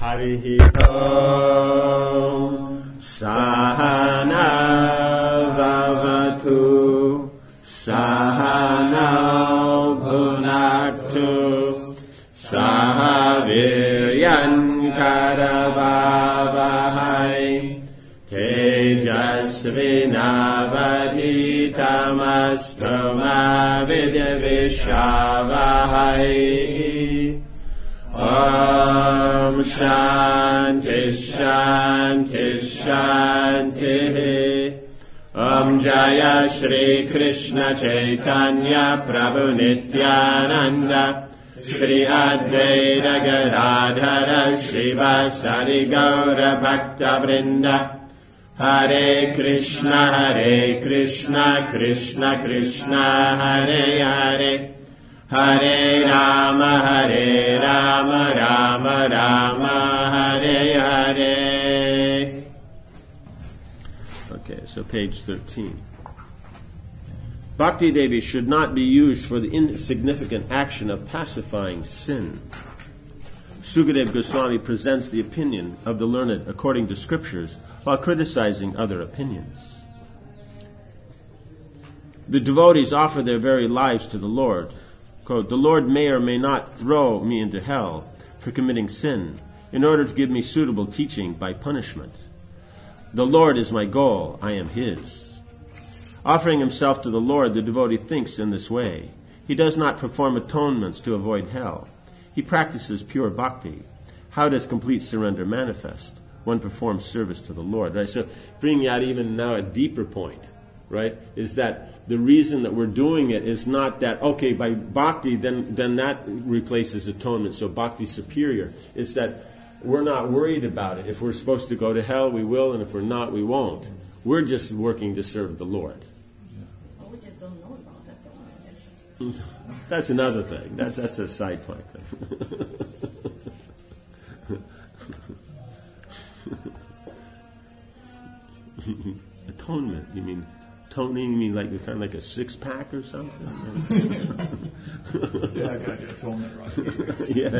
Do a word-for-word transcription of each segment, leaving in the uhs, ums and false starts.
Harihi Om Sahana Vavatu Sahana Bhunaktu Sahaviryan Karavavahai Tejasvinavaditamastu Vidyavishavahai. Om Shanti Shanti Shanti. Om Jaya Shri Krishna Chaitanya Prabhu Nityananda Shri Advaita Gadadhara Shri Vasari Gaura Bhakta Vrinda. Hare Krishna Hare Krishna Krishna Krishna Hare Hare Hare Rama Hare Rama Rama Rama Hare Hare. Okay, so page thirteen. Bhakti Devi should not be used for the insignificant action of pacifying sin. Sukadeva Goswami presents the opinion of the learned according to scriptures while criticizing other opinions. The devotees offer their very lives to the Lord. Quote, the Lord may or may not throw me into hell for committing sin in order to give me suitable teaching by punishment. The Lord is my goal, I am His. Offering himself to the Lord, the devotee thinks in this way. He does not perform atonements to avoid hell. He practices pure bhakti. How does complete surrender manifest? One performs service to the Lord. Right? So bringing out even now a deeper point, right, is that the reason that we're doing it is not that, okay, by bhakti, then, then that replaces atonement, so bhakti is superior. It's that we're not worried about it. If we're supposed to go to hell, we will, and if we're not, we won't. We're just working to serve the Lord. Well, we just don't know about atonement. That's another thing. That's, that's a side point thing. Atonement, you mean toning, you mean like kind of like a six pack or something? Yeah, I got your atonement right. Yeah.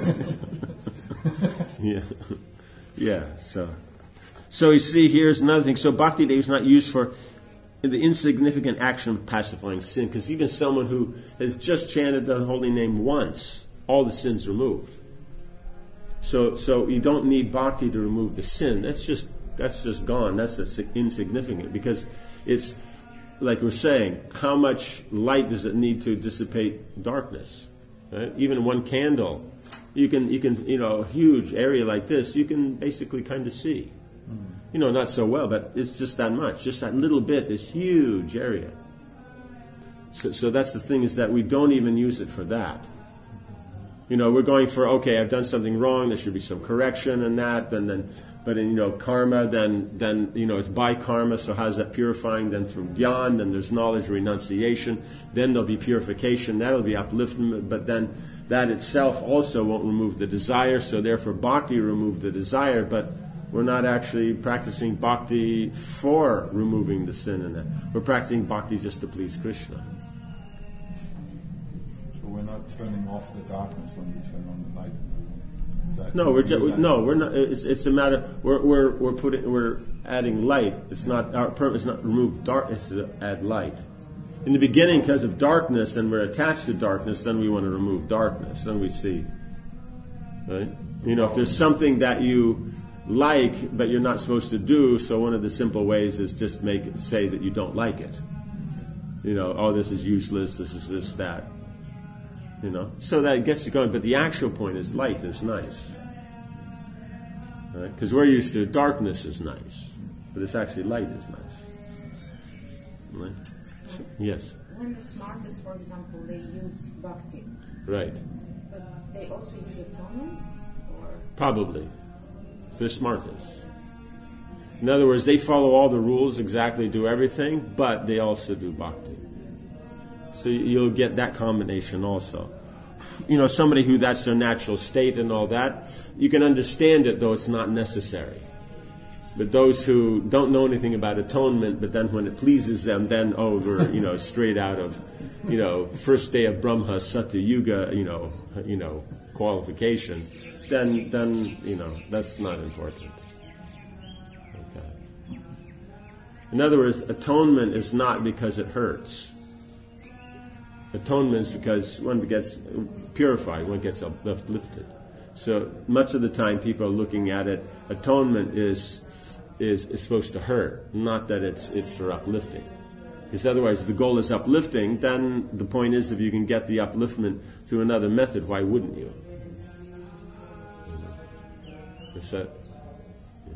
Yeah. Yeah, so so you see, here's another thing. So Bhakti Devi is not used for the insignificant action of pacifying sin, because even someone who has just chanted the holy name once, all the sins removed. So so you don't need bhakti to remove the sin. That's just That's just gone. That's insignificant, because it's, like we're saying, how much light does it need to dissipate darkness? Right? Even one candle, you can, you can, you know, a huge area like this, you can basically kind of see. Mm. You know, not so well, but it's just that much, just that little bit, this huge area. So, so that's the thing, is that we don't even use it for that. You know, we're going for, okay, I've done something wrong, there should be some correction and that, and then, but in, you know, karma, then, then, you know, it's by karma, so how's that purifying? Then through gyan, then there's knowledge, renunciation, then there'll be purification, that'll be upliftment, but then that itself also won't remove the desire, so therefore bhakti removed the desire, but we're not actually practicing bhakti for removing the sin in that. We're practicing bhakti just to please Krishna. We're not turning off the darkness when we turn on the light. No, we're just, no, we're not. It's, it's a matter. We're we're we're putting we're adding light. It's not our purpose. Not remove dark. It's to add light. In the beginning, because of darkness, and we're attached to darkness, then we want to remove darkness. Then we see, right? You know, if there's something that you like but you're not supposed to do, so one of the simple ways is just make it say that you don't like it. You know, oh, this is useless. This is this that. You know, so that gets you going. But the actual point is light is nice, because right? We're used to darkness is nice, but it's actually light is nice. Right? So, yes. When the smartest, for example, they use bhakti, right? But they also use atonement, or probably they're smartest. In other words, they follow all the rules exactly, do everything, but they also do bhakti. So you'll get that combination also. You know, somebody who that's their natural state and all that, you can understand it, though it's not necessary. But those who don't know anything about atonement, but then when it pleases them, then, oh, we're, you know, straight out of, you know, first day of Brahma, Satya Yuga, you know, you know, qualifications, then, then, you know, that's not important. Okay. In other words, atonement is not because it hurts. Atonement is because one gets purified, one gets uplifted. So much of the time people are looking at it, atonement is is, is supposed to hurt, not that it's it's for uplifting. Because otherwise, if the goal is uplifting, then the point is if you can get the upliftment through another method, why wouldn't you? Is that, yeah.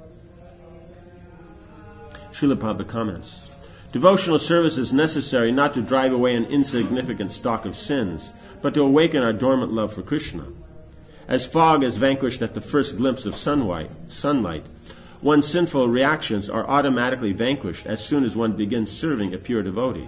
Srila Prabhupada comments, devotional service is necessary not to drive away an insignificant stock of sins, but to awaken our dormant love for Krishna. As fog is vanquished at the first glimpse of sunlight, sunlight, one's sinful reactions are automatically vanquished as soon as one begins serving a pure devotee.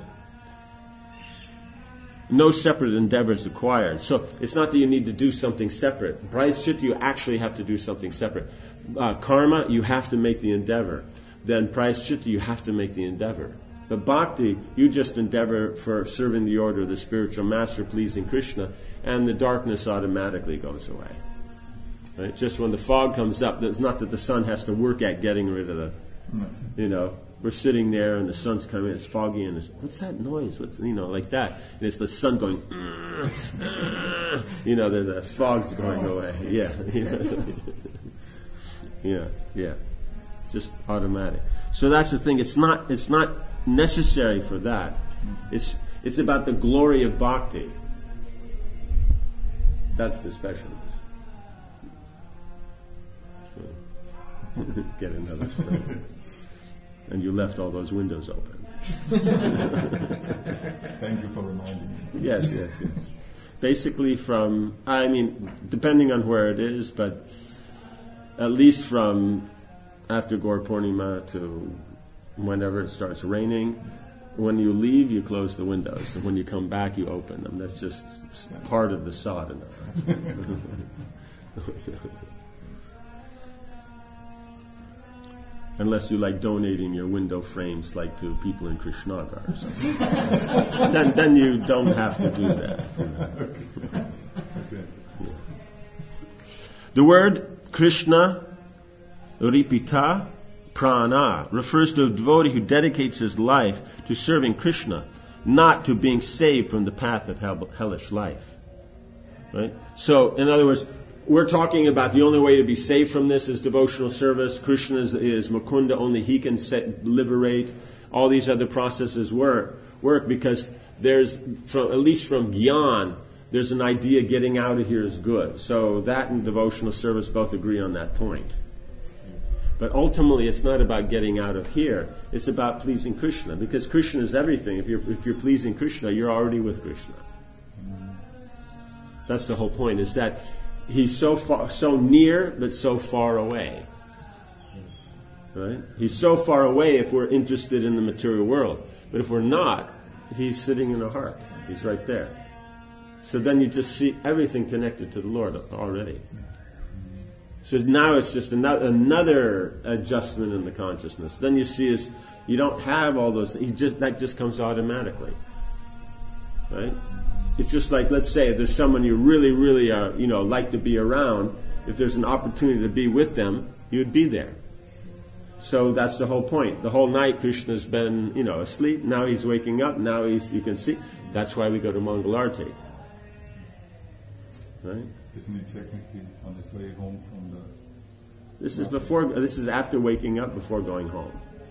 No separate endeavor is required. So it's not that you need to do something separate. Prayaschitta, you actually have to do something separate. Uh, karma, you have to make the endeavor. Then prayaschitta, you have to make the endeavor. But bhakti, you just endeavor for serving the order of the spiritual master, pleasing Krishna, and the darkness automatically goes away. Right? Just when the fog comes up, it's not that the sun has to work at getting rid of the, you know, we're sitting there and the sun's coming, it's foggy and it's, what's that noise? What's, you know, like that. And it's the sun going, uh, uh, you know, the, the fog's going away. Yeah. yeah, yeah. It's just automatic. So that's the thing. It's not, it's not necessary for that. It's, it's about the glory of bhakti. That's the specialness. So, get another stove. And you left all those windows open. Thank you for reminding me. Yes, yes, yes. Basically from, I mean, depending on where it is, but at least from after Gaur Purnima to whenever it starts raining, when you leave, you close the windows. And when you come back, you open them. That's just part of the sadhana. Unless you like donating your window frames like to people in Krishnagar or something. then then you don't have to do that. You know. Okay. Yeah. The word Krishna Ripita Prana refers to a devotee who dedicates his life to serving Krishna, not to being saved from the path of hell, hellish life. Right? So, in other words, we're talking about the only way to be saved from this is devotional service. Krishna is, is Mukunda, only he can set, liberate. All these other processes work work because there's, from, at least from Gyan, there's an idea getting out of here is good. So that and devotional service both agree on that point. But ultimately, it's not about getting out of here. It's about pleasing Krishna, because Krishna is everything. If you're if you're pleasing Krishna, you're already with Krishna. That's the whole point. Is that he's so far, so near, but so far away. Right? He's so far away if we're interested in the material world, but if we're not, he's sitting in our heart. He's right there. So then you just see everything connected to the Lord already. So now it's just another, another adjustment in the consciousness. Then you see is you don't have all those things. You just, that just comes automatically. Right? It's just like, let's say, if there's someone you really, really are, you know, like to be around, if there's an opportunity to be with them, you'd be there. So that's the whole point. The whole night Krishna's been, you know, asleep. Now he's waking up. Now he's, you can see. That's why we go to Mangalarti. Right? Isn't he technically on his way home from the... This is before. This is after waking up, before going home.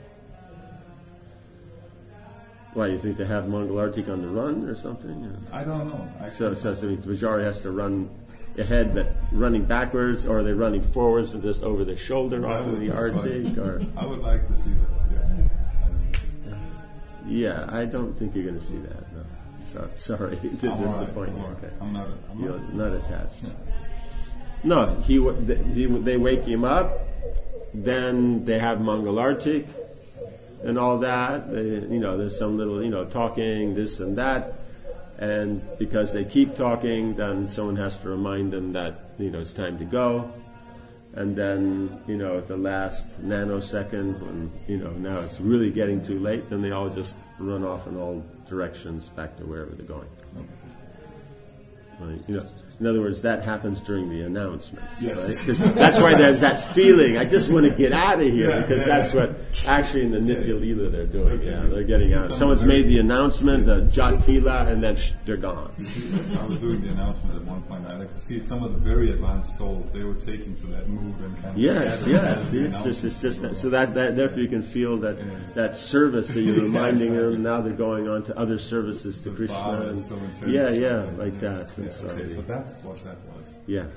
Why, you think they have Mangalartik on the run or something? I don't know. I So, so, so the Vajari has to run ahead, but running backwards, or are they running forwards and just over their shoulder off of the Artik? Or I would like to see that. Yeah. yeah, I don't think you're going to see that. No. So, sorry to I'm disappoint all you. right. Okay. I'm not. I'm You're not. not attached. No, he, he they wake him up, then they have Mangalartik and all that. They, you know, there's some little, you know, talking, this and that. And because they keep talking, then someone has to remind them that, you know, it's time to go. And then, you know, at the last nanosecond, when, you know, now it's really getting too late, then they all just run off in all directions back to wherever they're going. Right? You know, In other words, that happens during the announcements, Yes. right? Because that's why there's that feeling, I just want to get out of here, Yeah, because yeah. that's what actually in the Nitya Leela they're doing. Yeah, they're getting out. Some Someone's very- made the announcement, the Jatila, and then sh- they're gone. I was doing the announcement at one point. I could see some of the very advanced souls. They were taken to that mood and kind of Yes, scattered yes. as the It's just, it's just that. announcement So that, that, therefore you can feel that, that service that you're reminding Yeah, exactly. them. Now they're going on to other services to The Krishna. Bhava And, is so intense. yeah, yeah, like that. Yeah, And so, okay, so that's what that was. yeah.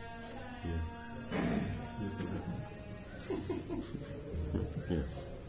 Here's the difference. Yes.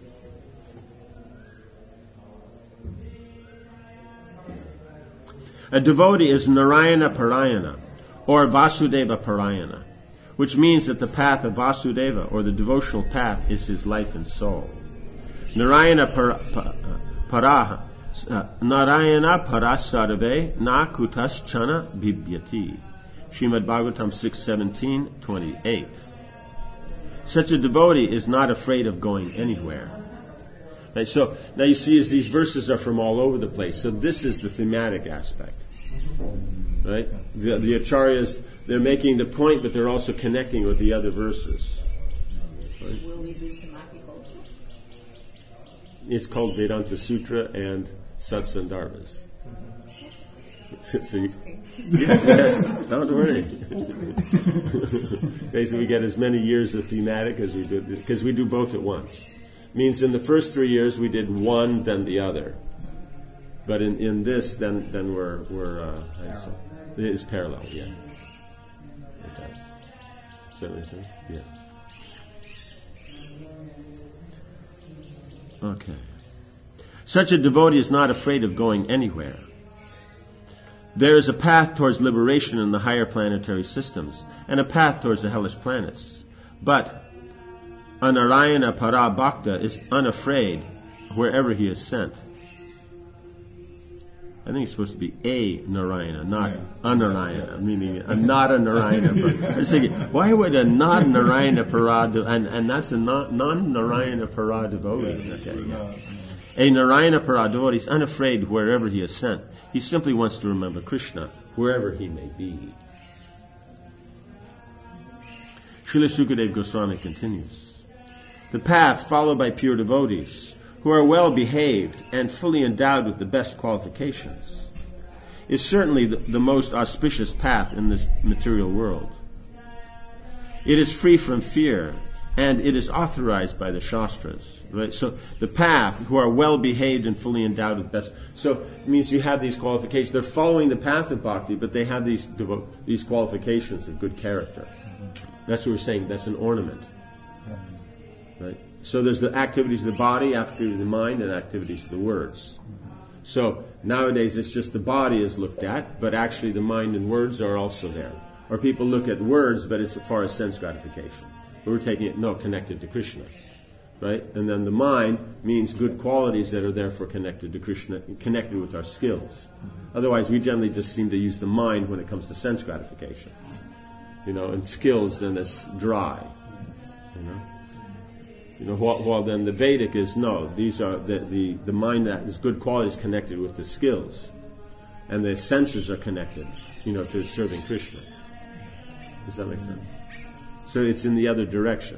A devotee is Narayana Parayana, or Vasudeva Parayana, which means that the path of Vasudeva, or the devotional path, is his life and soul. Narayana para, pa, Paraha, uh, Narayana Parasarve Na Kutas Chana Bibhyati. Srimad Bhagavatam six seventeen twenty-eight. Such a devotee is not afraid of going anywhere. Right, so now you see as these verses are from all over the place. So this is the thematic aspect. Right? The, the acharyas, they're making the point, but they're also connecting with the other verses. Right? Will we do thematic also? It's called Vedanta Sutra and Satsandarbhas. So you, yes, yes, don't worry. Basically, we get as many years of thematic as we do, because we do both at once. Means in the first three years we did one, then the other. But in, in this, then then we're we're uh, how do you say? It is parallel, yeah. Okay. Does that make sense? Yeah. Okay. Such a devotee is not afraid of going anywhere. There is a path towards liberation in the higher planetary systems, and a path towards the hellish planets. But a Narayana Parabhakta is unafraid wherever he is sent. I think it's supposed to be a Narayana, not Yeah. a Narayana, meaning a not a Narayana. I was thinking, why would a not Narayana Parad, and, and that's a non, non-Narayana Parad devotee. Okay, yeah. A Narayana Parad devotee is unafraid wherever he is sent. He simply wants to remember Krishna wherever he may be. Srila Sukadeva Goswami continues. The path followed by pure devotees, who are well behaved and fully endowed with the best qualifications, is certainly the, the most auspicious path in this material world. It is free from fear, and it is authorized by the Shastras. Right? So the path, who are well behaved and fully endowed with best. So it means you have these qualifications. They're following the path of bhakti, but they have these devo- these qualifications of good character. That's what we're saying. That's an ornament. Right? So there's the activities of the body, activities of the mind, and activities of the words. So nowadays it's just the body is looked at, but actually the mind and words are also there. Or people look at words, but as far as sense gratification. But we're taking it, no, connected to Krishna. Right? And then the mind means good qualities that are therefore connected to Krishna, connected with our skills. Otherwise we generally just seem to use the mind when it comes to sense gratification. You know, and skills then it's dry. You know? You know, while, while then the Vedic is, no, these are the, the, the mind that is good qualities connected with the skills. And the senses are connected, you know, to serving Krishna. Does that make sense? So it's in the other direction.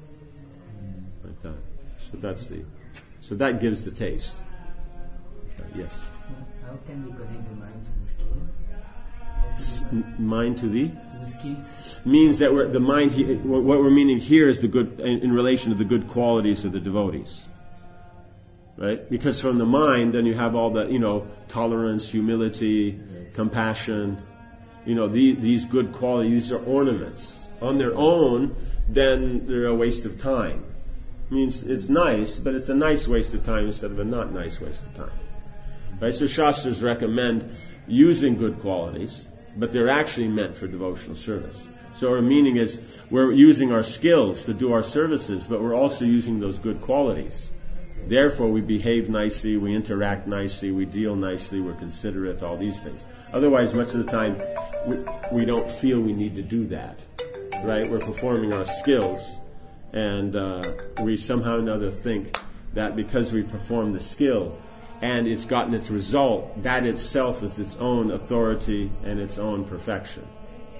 Like that. So that's the, so that gives the taste. Okay, yes. How can we connect the mind to the skill? S- m- mind to the? To the skills? Means that we're, the mind, he, what we're meaning here is the good, in, in relation to the good qualities of the devotees. Right? Because from the mind, then you have all the, you know, tolerance, humility, compassion, you know, the, these good qualities, these are ornaments. On their own, then they're a waste of time. Means it's nice, but it's a nice waste of time instead of a not nice waste of time. Right? So Shastras recommend using good qualities, but they're actually meant for devotional service. So our meaning is we're using our skills to do our services, but we're also using those good qualities. Therefore, we behave nicely, we interact nicely, we deal nicely, we're considerate, all these things. Otherwise, much of the time, we, we don't feel we need to do that. Right? We're performing our skills, and uh, we somehow or another think that because we perform the skill, and it's gotten its result, that itself is its own authority and its own perfection.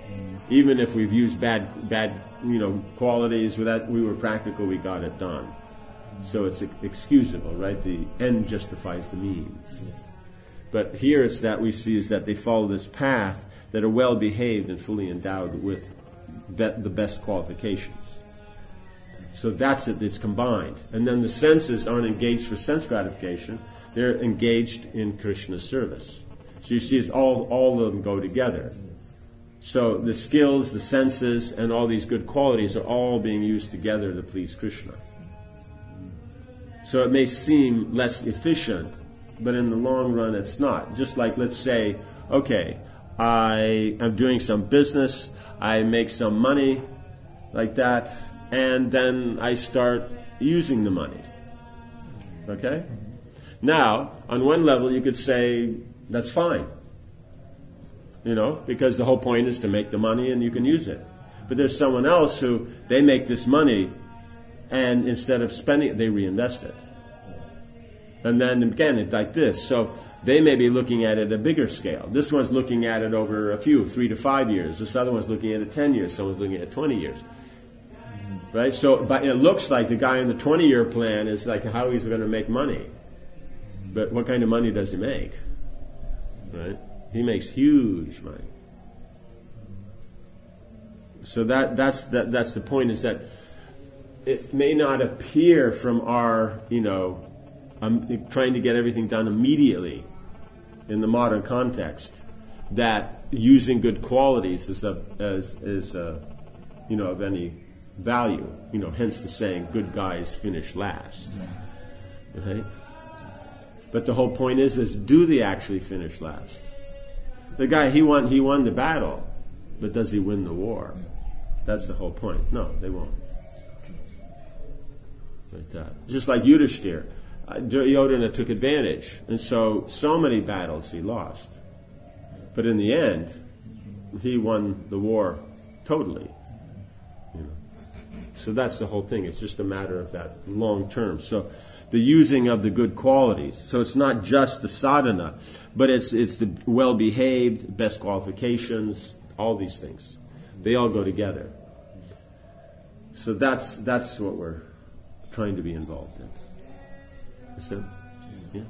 Even if we've used bad, bad, you know, qualities, without we were practical, we got it done. So it's excusable, right? The end justifies the means. Yes. But here it's that we see is that they follow this path that are well behaved and fully endowed with be- the best qualifications. So that's it, it's combined. And then the senses aren't engaged for sense gratification, they're engaged in Krishna's service. So you see it's all, all of them go together. So the skills, the senses, and all these good qualities are all being used together to please Krishna. So it may seem less efficient, but in the long run it's not. Just like, let's say, okay, I am doing some business, I make some money, like that, and then I start using the money. Okay? Now, on one level you could say, that's fine. You know, because the whole point is to make the money and you can use it. But there's someone else who, they make this money and instead of spending it, they reinvest it. And then again, it's like this. So they may be looking at it at a bigger scale. This one's looking at it over a few, three to five years. This other one's looking at it ten years. Someone's looking at it twenty years. Right? So but it looks like the guy in the twenty-year plan is like how he's going to make money. But what kind of money does he make? Right? He makes huge money. So that that's that, that's the point, is that it may not appear from our, you know, um, trying to get everything done immediately in the modern context, that using good qualities is a, as is a, you know, of any value. You know, hence the saying, "Good guys finish last." Right? But the whole point is, is do they actually finish last? The guy, he won, he won the battle, but does he win the war? That's the whole point. No, they won't. Like that. Just like Yudhishthira. Uh, Duryodhana took advantage, and so, so many battles he lost. But in the end, he won the war totally. You know. So that's the whole thing. It's just a matter of that long term. So the using of the good qualities. So it's not just the sadhana, but it's it's the well-behaved, best qualifications, all these things. They all go together. So that's that's what we're trying to be involved in. So, yeah.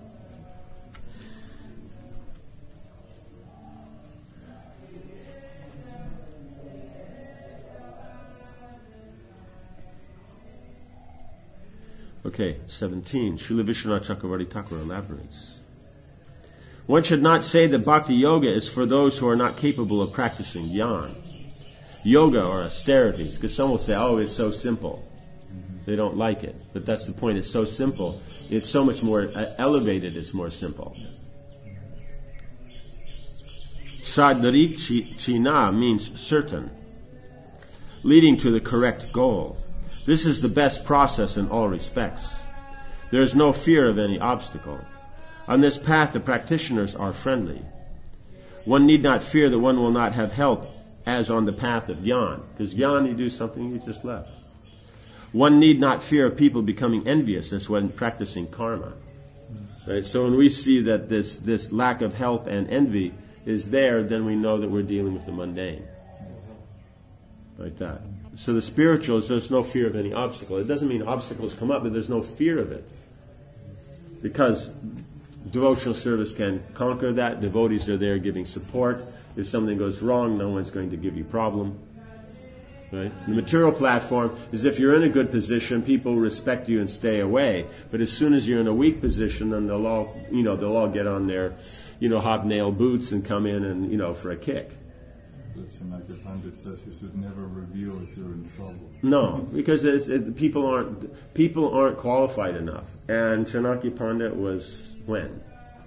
Okay, seventeen. Srila Vishwanath Chakravarti Thakur elaborates. One should not say that bhakti yoga is for those who are not capable of practicing jnana. Yoga or austerities, because some will say, oh, it's so simple. They don't like it. But that's the point. It's so simple. It's so much more uh, elevated. It's more simple. Sadharichina means certain, leading to the correct goal. This is the best process in all respects. There is no fear of any obstacle. On this path, the practitioners are friendly. One need not fear that one will not have help as on the path of jnana. Because jnana, you do something, you just left. One need not fear of people becoming envious as when practicing karma. Right? So when we see that this, this lack of help and envy is there, then we know that we're dealing with the mundane. Like that. So the spirituals, there's no fear of any obstacle. It doesn't mean obstacles come up, but there's no fear of it. Because devotional service can conquer that. Devotees are there giving support. If something goes wrong, no one's going to give you problem. Right? The material platform is if you're in a good position, people respect you and stay away. But as soon as you're in a weak position, then they'll all, you know, they'll all get on their, you know, hobnail boots and come in and, you know, for a kick. Chanakya Pandit says you should never reveal if you're in trouble. No, because it's, it, people aren't people aren't qualified enough. And Chanakya Pandit was when?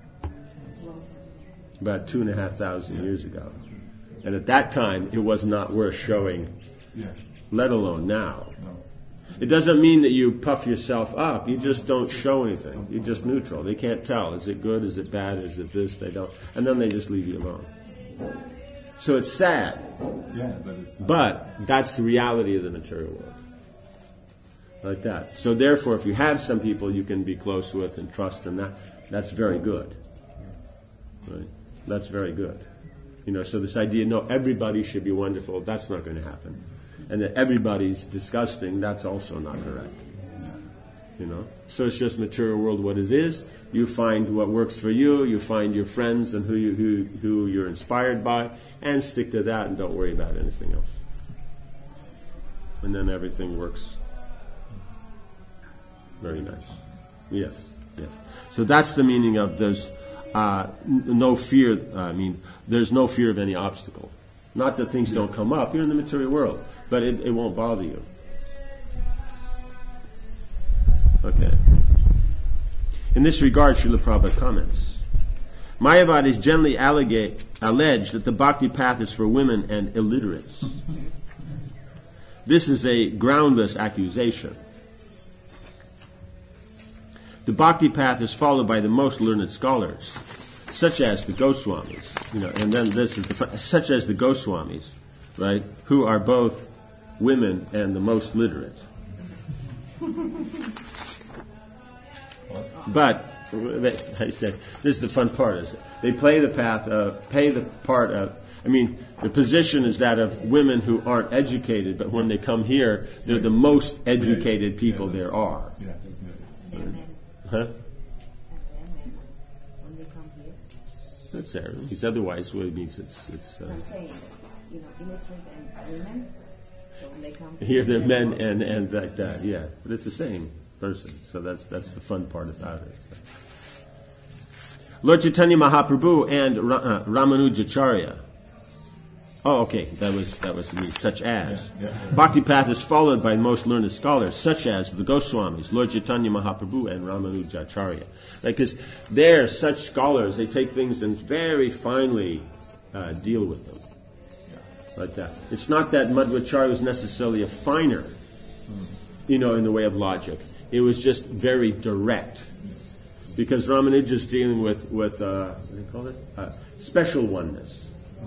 About two and a half thousand yeah. years ago. And at that time, it was not worth showing. Yeah. Let alone now. No. It doesn't mean that you puff yourself up. You just don't show anything. You're just neutral. They can't tell. Is it good? Is it bad? Is it this? They don't. And then they just leave you alone. So it's sad. Yeah, but it's not. But that's the reality of the material world. Like that. So therefore, if you have some people you can be close with and trust, and that, that's very good. Right? That's very good. You know, so this idea, no, everybody should be wonderful, that's not going to happen. And that everybody's disgusting, that's also not correct. You know, so it's just material world what it is. You find what works for you, you find your friends and who you, who, who you're inspired by, and stick to that and don't worry about anything else. And then everything works very nice. Yes, yes. So that's the meaning of there's uh, n- no fear, I mean, there's no fear of any obstacle. Not that things don't come up, you're in the material world, but it, it won't bother you. Okay. In this regard, Srila Prabhupada comments, Mayavadis generally allegate, allege that the bhakti path is for women and illiterates. This is a groundless accusation. The bhakti path is followed by the most learned scholars, such as the Goswamis, you know, and then this is the, such as the Goswamis, right, who are both women and the most literate. But they, I said, this is the fun part: is they play the path, uh, pay the part of. I mean, the position is that of women who aren't educated, but when they come here, they're the most educated people yeah, there are. Yeah, And men. Huh? And men, when they come here. That's there. Because otherwise, what it means it's it's. Uh, I'm saying that, you know, illiterate and women, so when they come here, they're men and and like that. Yeah, but it's the same person. So that's that's the fun part about it. So. Lord Chaitanya Mahaprabhu and Ra- uh, Ramanujacharya. Oh, okay, that was that was me. Such as Yeah, yeah. Bhakti path is followed by most learned scholars, such as the Goswamis, Lord Chaitanya Mahaprabhu, and Ramanujacharya. Because they're such scholars, they take things and very finely uh, deal with them, like that. It's not that Madhvacharya was necessarily a finer, you know, in the way of logic. It was just very direct. Because Ramanuja is dealing with, with uh, what do you call it? Uh, special oneness.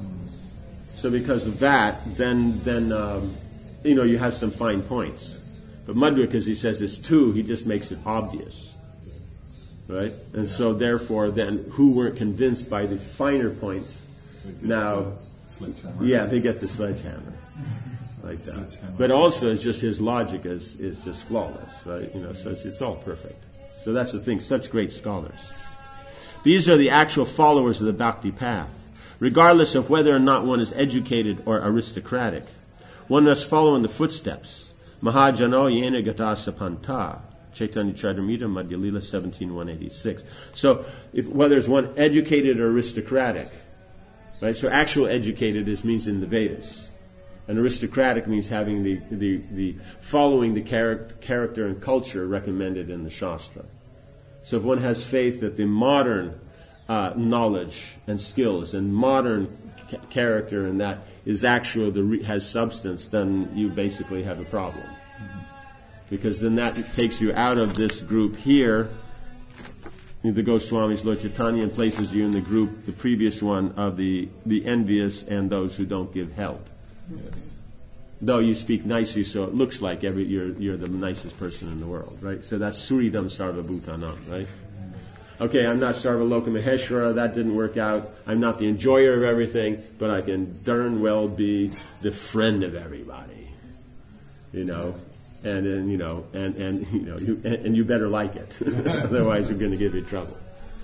So because of that, then, then um, you know, you have some fine points. But Madhva, because he says it's two, he just makes it obvious. Right? And so therefore, then, who weren't convinced by the finer points, now, yeah, they get the sledgehammer. Like that. But also, it's just his logic is, is just flawless, right? You know, so it's, it's all perfect. So that's the thing, such great scholars. These are the actual followers of the Bhakti path. Regardless of whether or not one is educated or aristocratic, one must follow in the footsteps. Mahajano yena gatasa panta. Chaitanya Charitamrita Madhya Lila seventeen one eighty-six. So, if, whether it's one educated or aristocratic, right? So actual educated is means in the Vedas. And aristocratic means having the, the, the following the character, character and culture recommended in the Shastra. So if one has faith that the modern uh, knowledge and skills and modern ca- character and that is actual, the re- has substance, then you basically have a problem. Mm-hmm. Because then that takes you out of this group here, the Goswamis, Lord Chaitanya, and places you in the group, the previous one, of the, the envious and those who don't give help. Yes. Though you speak nicely, so it looks like every you're you're the nicest person in the world, right? So that's Suridam Sarva Bhutanam, right? Okay, I'm not Sarvaloka Maheshwara, that didn't work out. I'm not the enjoyer of everything, but I can darn well be the friend of everybody. You know? And then, you know, and, and you know, you and, and you better like it. Otherwise you're gonna give you trouble.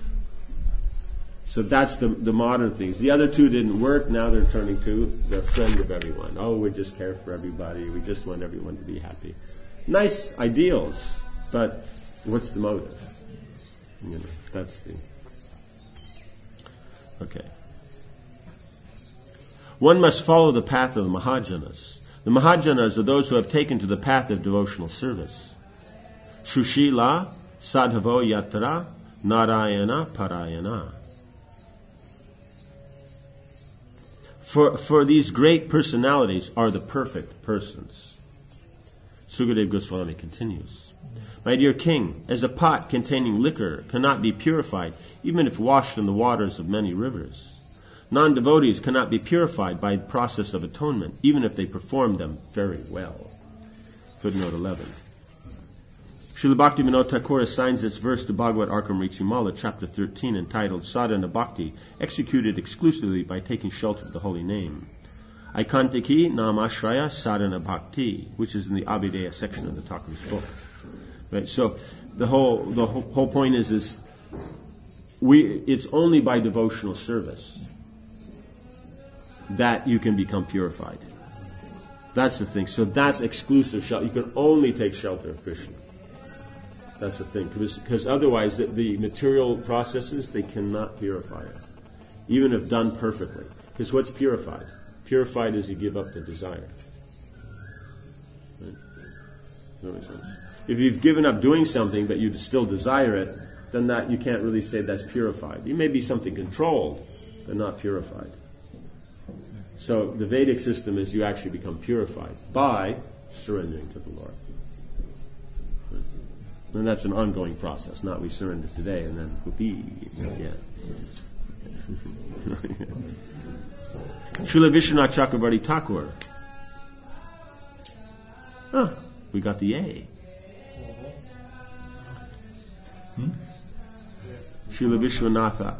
So that's the the modern things. The other two didn't work. Now they're turning to the friend of everyone. Oh, we just care for everybody. We just want everyone to be happy. Nice ideals, but what's the motive? You know, that's the... Okay. One must follow the path of the Mahajanas. The Mahajanas are those who have taken to the path of devotional service. Shushila, Sadhavo Yatra, Narayana Parayana. For, for these great personalities are the perfect persons. Sukadeva Goswami continues. My dear king, as a pot containing liquor cannot be purified even if washed in the waters of many rivers, non-devotees cannot be purified by the process of atonement even if they perform them very well. Footnote eleven. Srila Bhaktivinoda Thakur assigns this verse to Bhagavad Arkamrichimala, chapter thirteen, entitled Sadhana Bhakti, executed exclusively by taking shelter of the holy name. Aikantiki Namashraya Sadhana Bhakti, which is in the Abhideya section of the Thakur's book. Right, so the whole the whole, whole point is is we it's only by devotional service that you can become purified. That's the thing. So that's exclusive shelter. You can only take shelter of Krishna. That's the thing, because otherwise the, the material processes, they cannot purify it, even if done perfectly. Because what's purified? Purified is you give up the desire. Right? That makes sense. If you've given up doing something but you still desire it, then that you can't really say that's purified. You may be something controlled, but not purified. So the Vedic system is you actually become purified by surrendering to the Lord. And that's an ongoing process, not we surrender today and then whoopee, yeah. Srila Vishwanath Chakravarti Thakur. Ah, we got the A. Hmm? Srila Vishwanatha.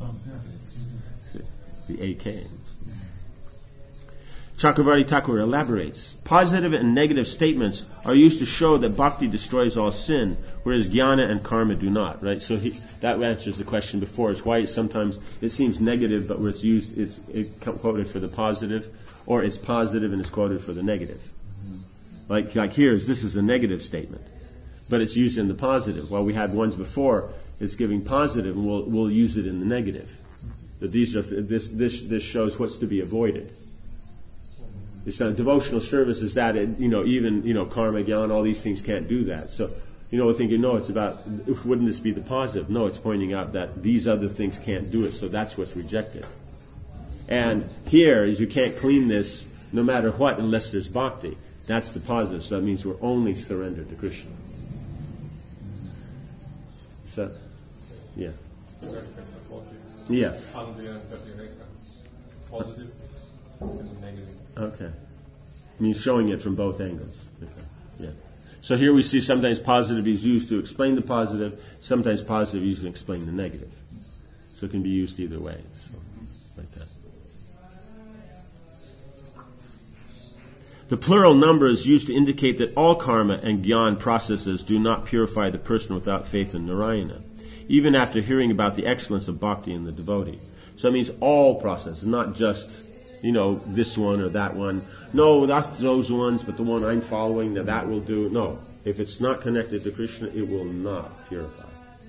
The A came. Chakravarti Thakur elaborates. Positive and negative statements are used to show that bhakti destroys all sin, whereas jnana and karma do not. Right. So he, that answers the question before: is why sometimes it seems negative, but where it's used, it's it quoted for the positive, or it's positive and it's quoted for the negative. Mm-hmm. Like like here is this is a negative statement, but it's used in the positive. While we had ones before, it's giving positive, and we'll we'll use it in the negative. But these are this this this shows what's to be avoided. It's not devotional service is that it, you know even you know karma, jnana, all these things can't do that. So you know we're thinking no, it's about wouldn't this be the positive? No, it's pointing out that these other things can't do it. So that's what's rejected. And here is you can't clean this no matter what unless there's bhakti. That's the positive. So that means we're only surrendered to Krishna. So yeah. Two aspects of logic. Yes. Andhya and Gatireka. Positive and negative. Okay. I mean, showing it from both angles. Okay. Yeah. So here we see sometimes positive is used to explain the positive, sometimes positive is used to explain the negative. So it can be used either way. So, like that. The plural number is used to indicate that all karma and gyan processes do not purify the person without faith in Narayana, even after hearing about the excellence of bhakti in the devotee. So it means all processes, not just you know, this one or that one. No, that's those ones, but the one I'm following, that that will do. No. If it's not connected to Krishna, it will not purify.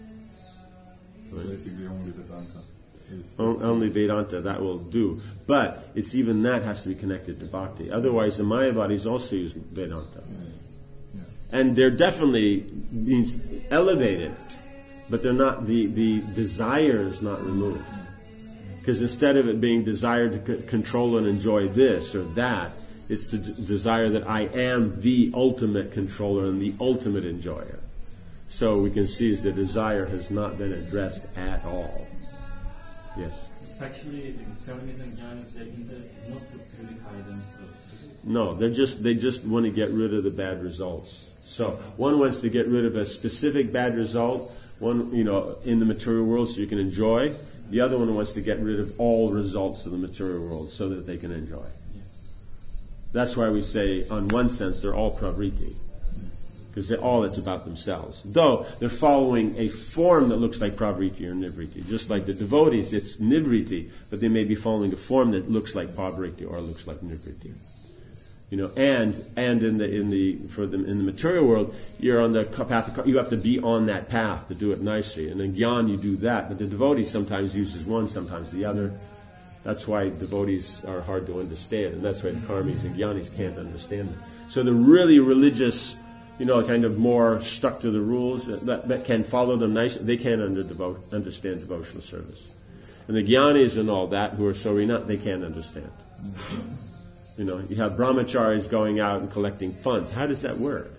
So basically only Vedanta. Is o- only Vedanta, that will do. But it's even that has to be connected to Bhakti. Otherwise, the Mayavadis also use Vedanta. Yeah. Yeah. And they're definitely means elevated, but they're not, the, the desire is not removed. Because instead of it being desired to c- control and enjoy this or that, it's to d- desire that I am the ultimate controller and the ultimate enjoyer. So we can see is the desire has not been addressed at all. Yes? Actually, the karmis and jnanas, their interest is not to purify themselves. No, they're just they just want to get rid of the bad results. So one wants to get rid of a specific bad result, one, you know, in the material world so you can enjoy. The other one wants to get rid of all results of the material world so that they can enjoy. Yeah. That's why we say, on one sense, they're all pravriti. Because all it's about themselves. Though they're following a form that looks like pravriti or nivriti. Just like the devotees, it's nivriti, but they may be following a form that looks like pravriti or looks like nivriti. You know, and and in the in the for them in the material world, you're on the path. Of, you have to be on that path to do it nicely. And in Gyan, you do that, but the devotee sometimes uses one, sometimes the other. That's why devotees are hard to understand, and that's why the karmis and Gyanis can't understand them. So the really religious, you know, kind of more stuck to the rules that, that can follow them nicely, they can't under devo- understand devotional service. And the Gyanis and all that who are so renowned, they can't understand. You know, you have brahmacharis going out and collecting funds. How does that work?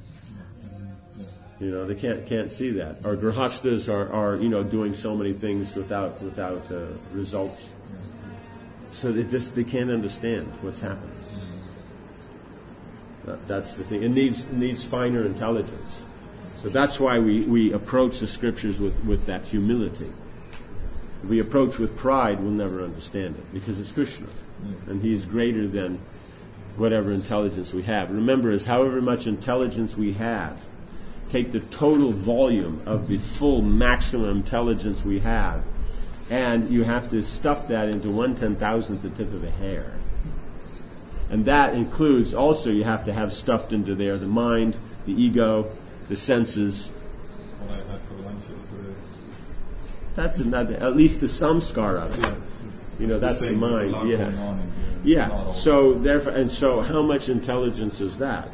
You know, they can't can't see that. Or grihastas are, are you know doing so many things without without uh, results. So they just they can't understand what's happening. That, that's the thing. It needs it needs finer intelligence. So that's why we, we approach the scriptures with, with that humility. If we approach with pride, we'll never understand it, because it's Krishna. Mm. And he is greater than whatever intelligence we have. Remember, as however much intelligence we have, take the total volume of the full maximum intelligence we have, and you have to stuff that into one ten thousandth the tip of a hair. And that includes also, you have to have stuffed into there the mind, the ego, the senses. What I had for lunch yesterday. That's another, at least the samskar of it. Yeah. You know, that's the Saying there's a mind. lot Yeah. going on in here. It's not Yeah. all- So therefore, and so how much intelligence is that?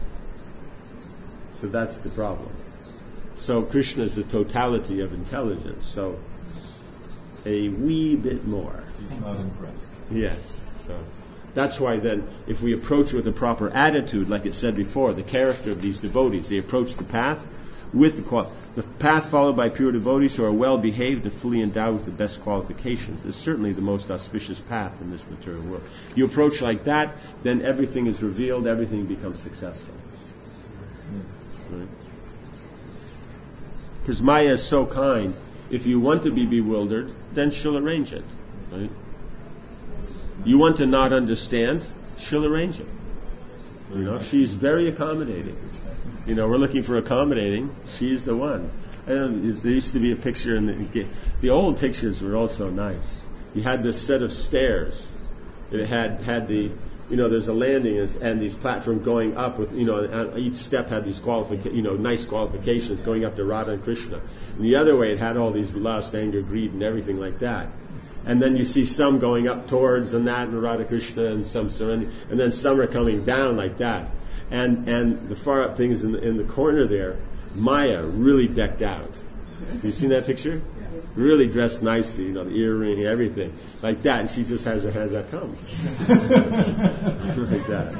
So that's the problem. So Krishna is the totality of intelligence. So a wee bit more. He's not impressed. Yes. So that's why then, if we approach with a proper attitude, like it said before, the character of these devotees, they approach the path with the qual- the path followed by pure devotees who are well behaved and fully endowed with the best qualifications is certainly the most auspicious path in this material world. You approach like that, then everything is revealed, everything becomes successful. Right? Because Maya is so kind. If you want to be bewildered, then she'll arrange it. Right? You want to not understand, she'll arrange it. You know, she's very accommodating. You know, we're looking for accommodating. She's the one. I know, there used to be a picture, in the, the old pictures were also nice. You had this set of stairs. It had had the, you know, there's a landing and, and these platforms going up with, you know, each step had these qualifications, you know, nice qualifications going up to Radha and Krishna. And the other way, it had all these lust, anger, greed, and everything like that. And then you see some going up towards and that and Radha Krishna and some surrendering, and then some are coming down like that. And and the far up things in the, in the corner there, Maya really decked out. You seen that picture? Really dressed nicely, you know, the earring, everything like that, and she just has her hands out, come, like that,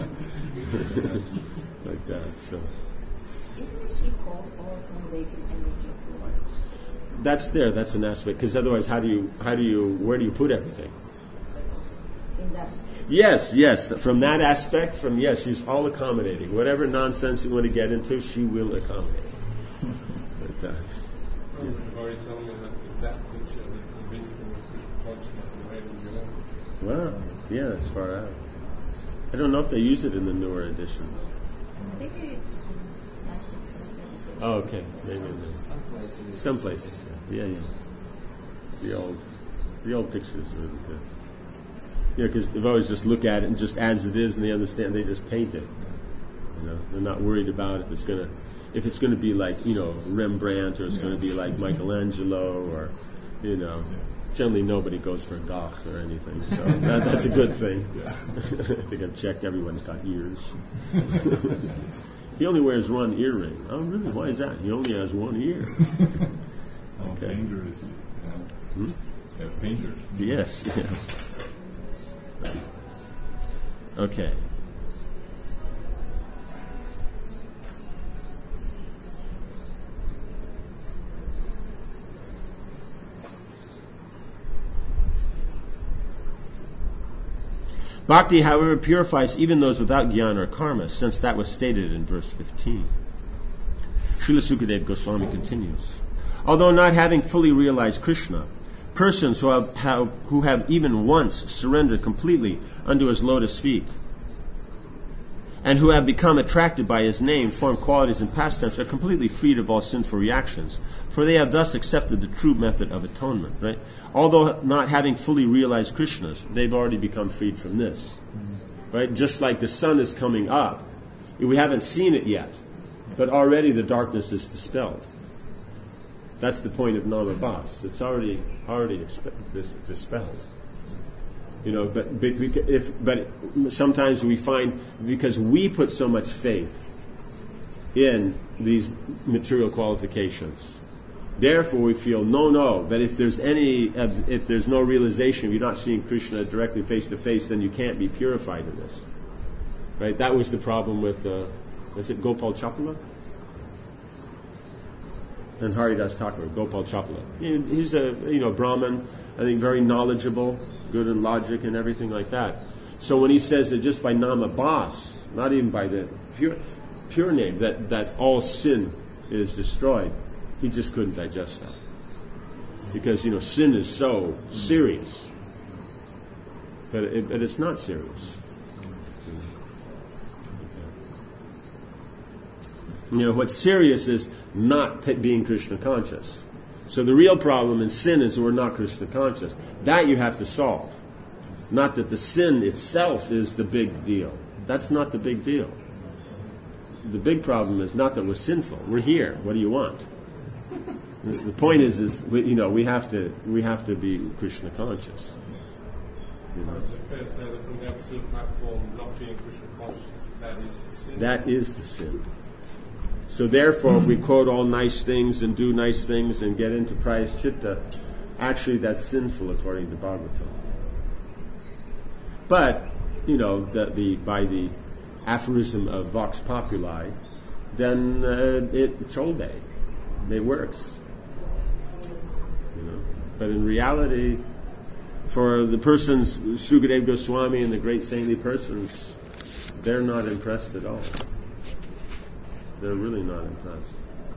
like that. So Isn't she called all accommodating energy of Lord? that's there. That's an aspect, because otherwise, how do you how do you where do you put everything? In that, Yes, yes. From that aspect, from yes, she's all accommodating. Whatever nonsense you want to get into, she will accommodate. Like that. Are you telling me that is that picture that convinced them of Krishna consciousness in the way that you know? Wow. Yeah, that's far out. I don't know if they use it in the newer editions. I think it's um, Science and Civilization. Oh, okay. Maybe in the, Some places. some places. Yeah, yeah. The old, the old picture is really good. Yeah, because they've always just look at it and just as it is, and they understand. They just paint it. You know, they're not worried about if it's gonna, if it's gonna be like you know Rembrandt or it's gonna be like Michelangelo or, you know. Generally, nobody goes for Gach or anything, so that, that's a good thing. I think I've checked. Everyone's got ears. He only wears one earring. Oh, really? Why is that? He only has one ear. Oh, Okay. painters. Yeah. Hmm? Yeah, painters. Yes, yes. Okay. Bhakti, however, purifies even those without jnana or karma, since that was stated in verse fifteen. Srila Sukadeva Goswami continues. Although not having fully realized Krishna, persons who have, have, who have even once surrendered completely unto his lotus feet, and who have become attracted by his name, form, qualities, and pastimes, are completely freed of all sinful reactions, for they have thus accepted the true method of atonement, right? Although not having fully realized Krishna's, they've already become freed from this, right? Just like the sun is coming up, we haven't seen it yet, but already the darkness is dispelled. That's the point of Namabhas. It's already already expe- this dispelled. You know, but but if but sometimes we find because we put so much faith in these material qualifications, therefore we feel no, no. That if there's any, if there's no realization, if you're not seeing Krishna directly face to face, then you can't be purified in this. Right? That was the problem with, uh, is it Gopal Chapala? And Haridas Thakur, Gopal Chapala. He's a you know Brahmin, I think very knowledgeable, good in logic and everything like that. So when he says that just by Namabhas, not even by the pure pure name, that, that all sin is destroyed. He just couldn't digest that. Because, you know, sin is so serious. But, it, but it's not serious. You know, what's serious is not t- being Krishna conscious. So the real problem in sin is we're not Krishna conscious. That you have to solve. Not that the sin itself is the big deal. That's not the big deal. The big problem is not that we're sinful. We're here. What do you want? The point is, is we, you know, we have to we have to be Krishna conscious. You know? Is it fair to say that from the absolute platform, not being Krishna conscious, that is the sin? That is the sin. So therefore, if we quote all nice things and do nice things and get into prayaschitta, actually that's sinful according to Bhagavatam. But, you know, the, the by the aphorism of Vox Populi, then uh, it cholde, it works. You know, but in reality, for the persons, Sukadeva Goswami and the great saintly persons, they're not impressed at all. They're really not impressed.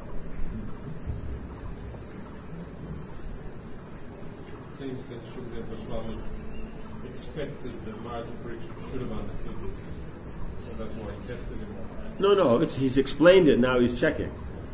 It seems that Sukadeva Goswami expected that Maharaj Parikshit should have understood this. And that's why he tested him. No, no, it's, he's explained it, now he's checking.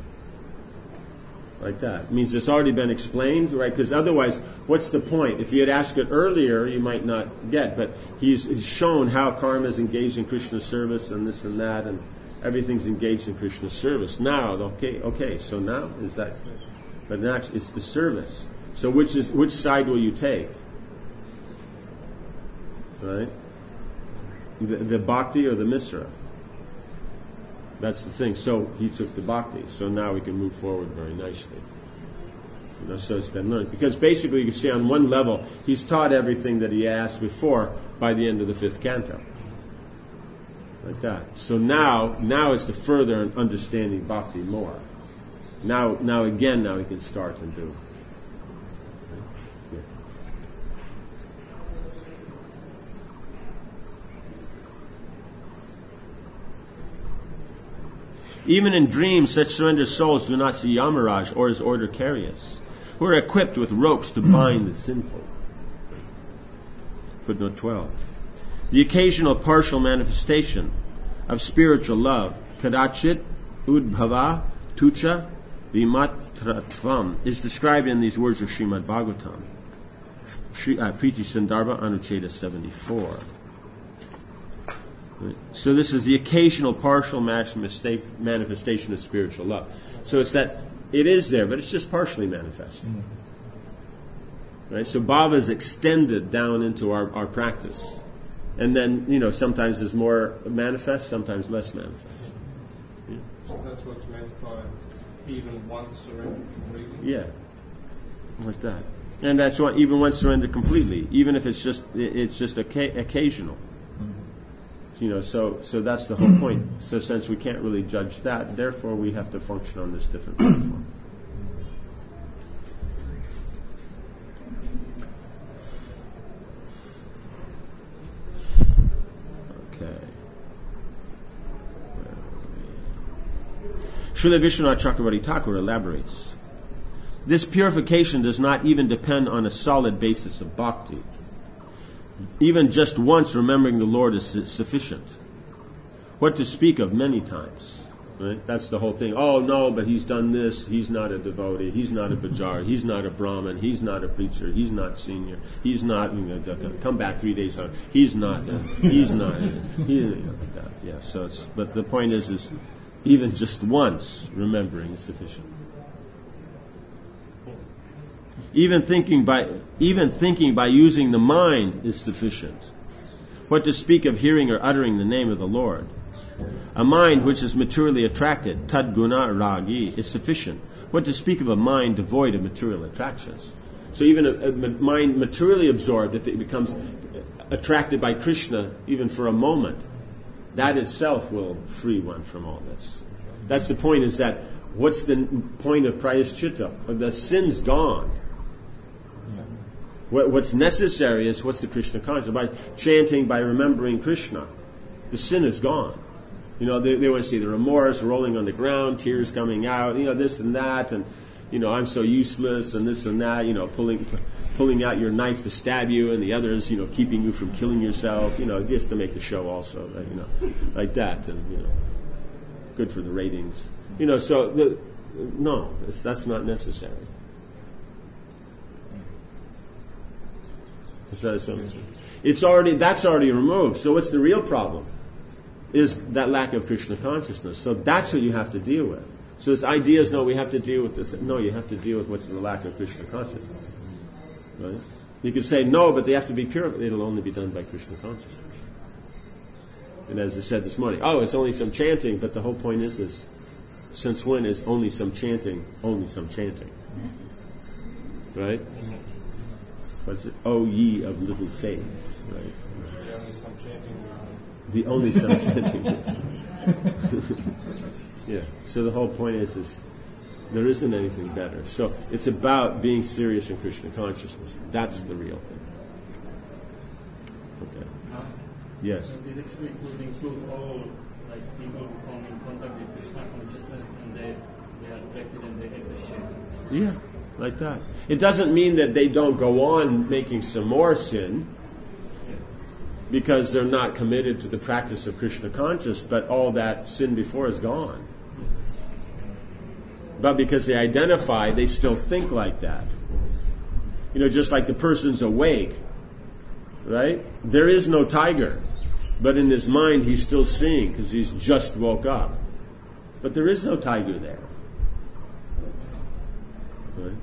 Like that. It means it's already been explained, right? Because otherwise, what's the point? If you had asked it earlier, you might not get. But he's, he's shown how karma is engaged in Krishna's service and this and that, and everything's engaged in Krishna's service. Now, okay, okay, so now is that... But next, it's the service. So which is which side will you take? Right? The, the bhakti or the misra? That's the thing. So he took the bhakti. So now we can move forward very nicely. You know, so it's been learned. Because basically you can see on one level, he's taught everything that he asked before by the end of the fifth canto. Like that. So now, now it's the further understanding bhakti more. Now, now again, now he can start and do. Yeah. Even in dreams, such surrendered souls do not see Yamaraj or his order carriers, who are equipped with ropes to bind the sinful. Footnote twelve. The occasional partial manifestation of spiritual love, kadachit, udbhava, tucha, vimatratvam, is described in these words of Srimad Bhagavatam. Shri, uh, Priti Sandarbha, Anucheta seventy-four. So this is the occasional partial manifestation of spiritual love. So it's that it is there, but it's just partially manifest. Right? So bhava is extended down into our, our practice. And then, you know, sometimes there's more manifest, sometimes less manifest. Yeah. So that's what's meant by even once surrender completely? Yeah. Like that. And that's why even once surrender completely, even if it's just it's just oca- occasional. You know, so so that's the whole point. So since we can't really judge that, therefore we have to function on this different platform. Okay. Srila Vishwanath Chakravarti Thakur elaborates. This purification does not even depend on a solid basis of bhakti. Even just once remembering the Lord is su- sufficient. What to speak of many times. Right? That's the whole thing. Oh no, but he's done this. He's not a devotee. He's not a bhajar. He's not a Brahmin. He's not a preacher. He's not senior. He's not. You know, come back three days later. He's not. Uh, he's not. Uh, he, you know, like that. Yeah. So it's. But the point is, is even just once remembering is sufficient. Even thinking by even thinking by using the mind is sufficient. What to speak of hearing or uttering the name of the Lord? A mind which is materially attracted, tad guna ragi, is sufficient. What to speak of a mind devoid of material attractions? So even a, a mind materially absorbed, if it becomes attracted by Krishna, even for a moment, that itself will free one from all this. That's the point. Is that what's the point of prayaschitta? The sin's gone. What's necessary is what's the Krishna consciousness. By chanting, by remembering Krishna, the sin is gone. You know, they, they want to see the remorse, rolling on the ground, tears coming out, you know, this and that, and, you know, I'm so useless, and this and that, you know, pulling pulling out your knife to stab you, and the others, you know, keeping you from killing yourself, you know, just to make the show also, you know, like that, and, you know, good for the ratings. You know, so, the, no, it's, that's not necessary. Is that something? It's already, that's already removed, so what's the real problem? Is that lack of Krishna consciousness. So that's what you have to deal with. So this idea is, no, we have to deal with this. No, you have to deal with what's the lack of Krishna consciousness. Right? You could say, no, but they have to be pure. It'll only be done by Krishna consciousness. And as I said this morning, oh, it's only some chanting, but the whole point is this. Since when is only some chanting, only some chanting? Right? What is it? O ye of little faith. Right? The only some chanting. Yeah. So the whole point is, is there isn't anything better. So it's about being serious in Krishna consciousness. That's the real thing. Okay. Yes. So this actually would include all, like, people who come in contact with Krishna consciousness and they, they are attracted and they appreciate it. Yeah, like that. It doesn't mean that they don't go on making some more sin, because they're not committed to the practice of Krishna conscious, but all that sin before is gone. But because they identify, they still think like that. You know, just like the person's awake, right? There is no tiger, but in his mind he's still seeing because he's just woke up. But there is no tiger there. Right?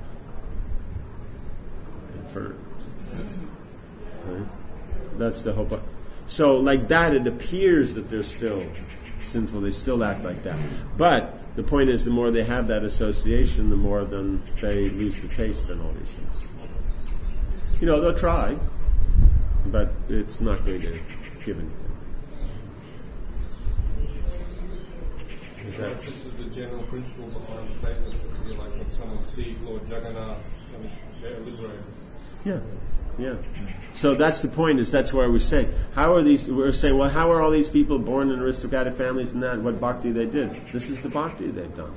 Inferred. Right? That's the hope. So like that, it appears that they're still sinful. They still act like that. But the point is, the more they have that association, the more then they lose the taste in all these things. You know, they'll try, but it's not going to give anything. Is that? This is the general principle behind the statements. That like when someone sees Lord Jagannath, I mean, they're liberated. Yeah. Yeah. So that's the point, is that's why we're saying, how are these, we're saying, well, how are all these people born in aristocratic families and that, what bhakti they did? This is the bhakti they've done.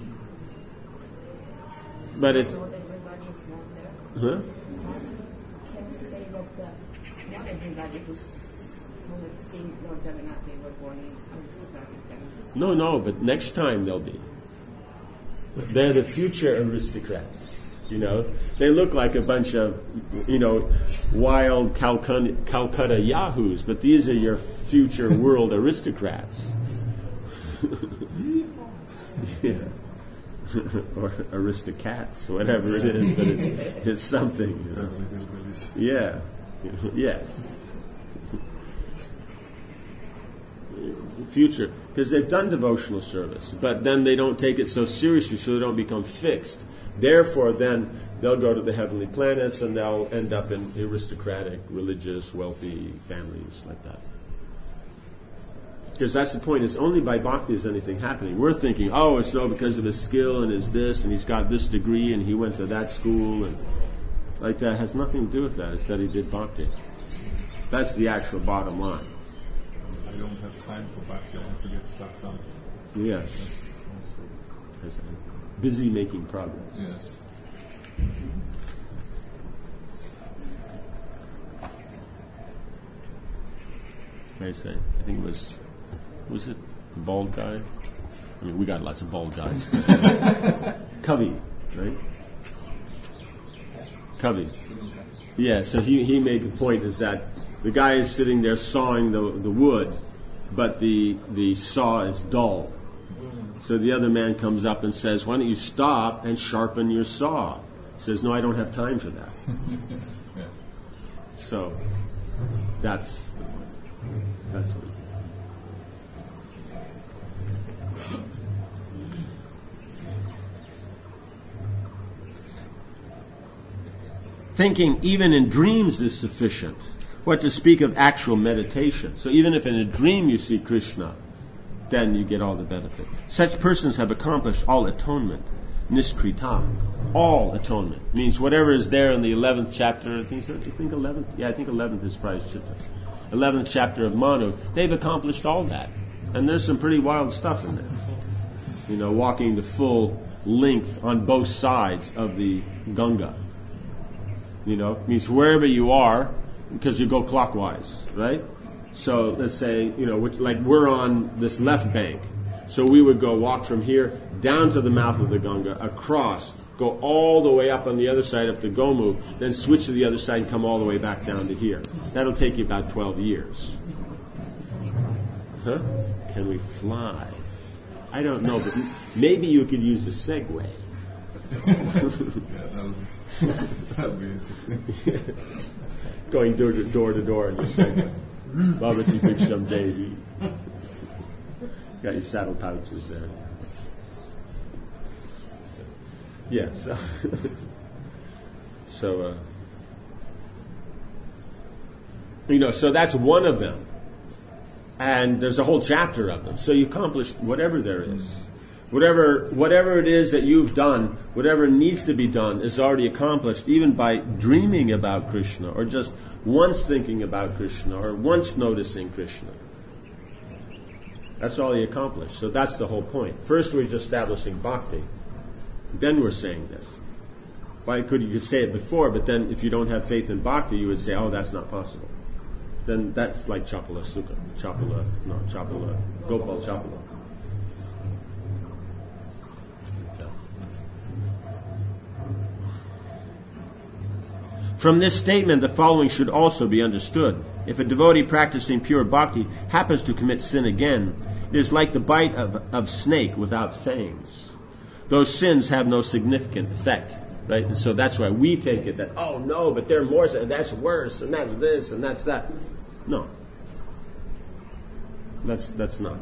But it's... Not everybody is born there. Huh? Can we say that the, not everybody who's who had seen Lord Jagannath, they were born in aristocratic families? No, no, but next time they'll be. They're the future aristocrats. You know, they look like a bunch of, you know, wild Calcutta, Calcutta yahoos, but these are your future world aristocrats. Yeah. Or aristocats, whatever it is, but it's it's something, you know. Yeah. Yes. Future, because they've done devotional service, but then they don't take it so seriously, so they don't become fixed. Therefore, then they'll go to the heavenly planets and they'll end up in aristocratic, religious, wealthy families like that. Because that's the point. It's only by bhakti is anything happening. We're thinking, oh, it's no because of his skill and his this and he's got this degree and he went to that school and like that. It has nothing to do with that. It's that he did bhakti. That's the actual bottom line. I don't have time for bhakti. I have to get stuff done. Yes. Yes. Busy making progress. Yes. What did I say? I think it was, was it the bald guy? I mean, we got lots of bald guys. Kavi, right? Kavi. Yeah, so he, he made the point is that the guy is sitting there sawing the the wood, but the the saw is dull. So the other man comes up and says, why don't you stop and sharpen your saw? He says, no, I don't have time for that. Yeah. So that's that's what we do. Thinking even in dreams is sufficient. What to speak of actual meditation. So even if in a dream you see Krishna, then you get all the benefit. Such persons have accomplished all atonement. Niskrita. All atonement. Means whatever is there in the eleventh chapter, I think, I think eleventh? Yeah, I think eleventh is Prayaschitta. eleventh chapter of Manu. They've accomplished all that. And there's some pretty wild stuff in there. You know, walking the full length on both sides of the Ganga. You know, means wherever you are, because you go clockwise, right? So let's say, you know, which, like we're on this left bank. So we would go walk from here down to the mouth of the Ganga, across, go all the way up on the other side up to Gomu, then switch to the other side and come all the way back down to here. That'll take you about twelve years. Huh? Can we fly? I don't know, but maybe you could use a Segway. Yeah, that would be interesting. Going door to door to door in the Segway. Bhabati Bhiksham Devi. Got your saddle pouches there. Yes. Yeah, so, so uh, you know, so that's one of them. And there's a whole chapter of them. So you accomplished whatever there is. Whatever whatever it is that you've done, whatever needs to be done is already accomplished, even by dreaming about Krishna, or just once thinking about Krishna, or once noticing Krishna. That's all he accomplished. So that's the whole point. First we're just establishing bhakti. Then we're saying this. Why could you could say it before, but then if you don't have faith in bhakti, you would say, oh, that's not possible. Then that's like Chapala Sukha. Chapala, no, Chapala, Gopal Chapala. From this statement, the following should also be understood. If a devotee practicing pure bhakti happens to commit sin again, it is like the bite of of snake without fangs. Those sins have no significant effect, right? And so that's why we take it that, oh no, but they're more, that's worse, and that's this, and that's that. No. That's that's not.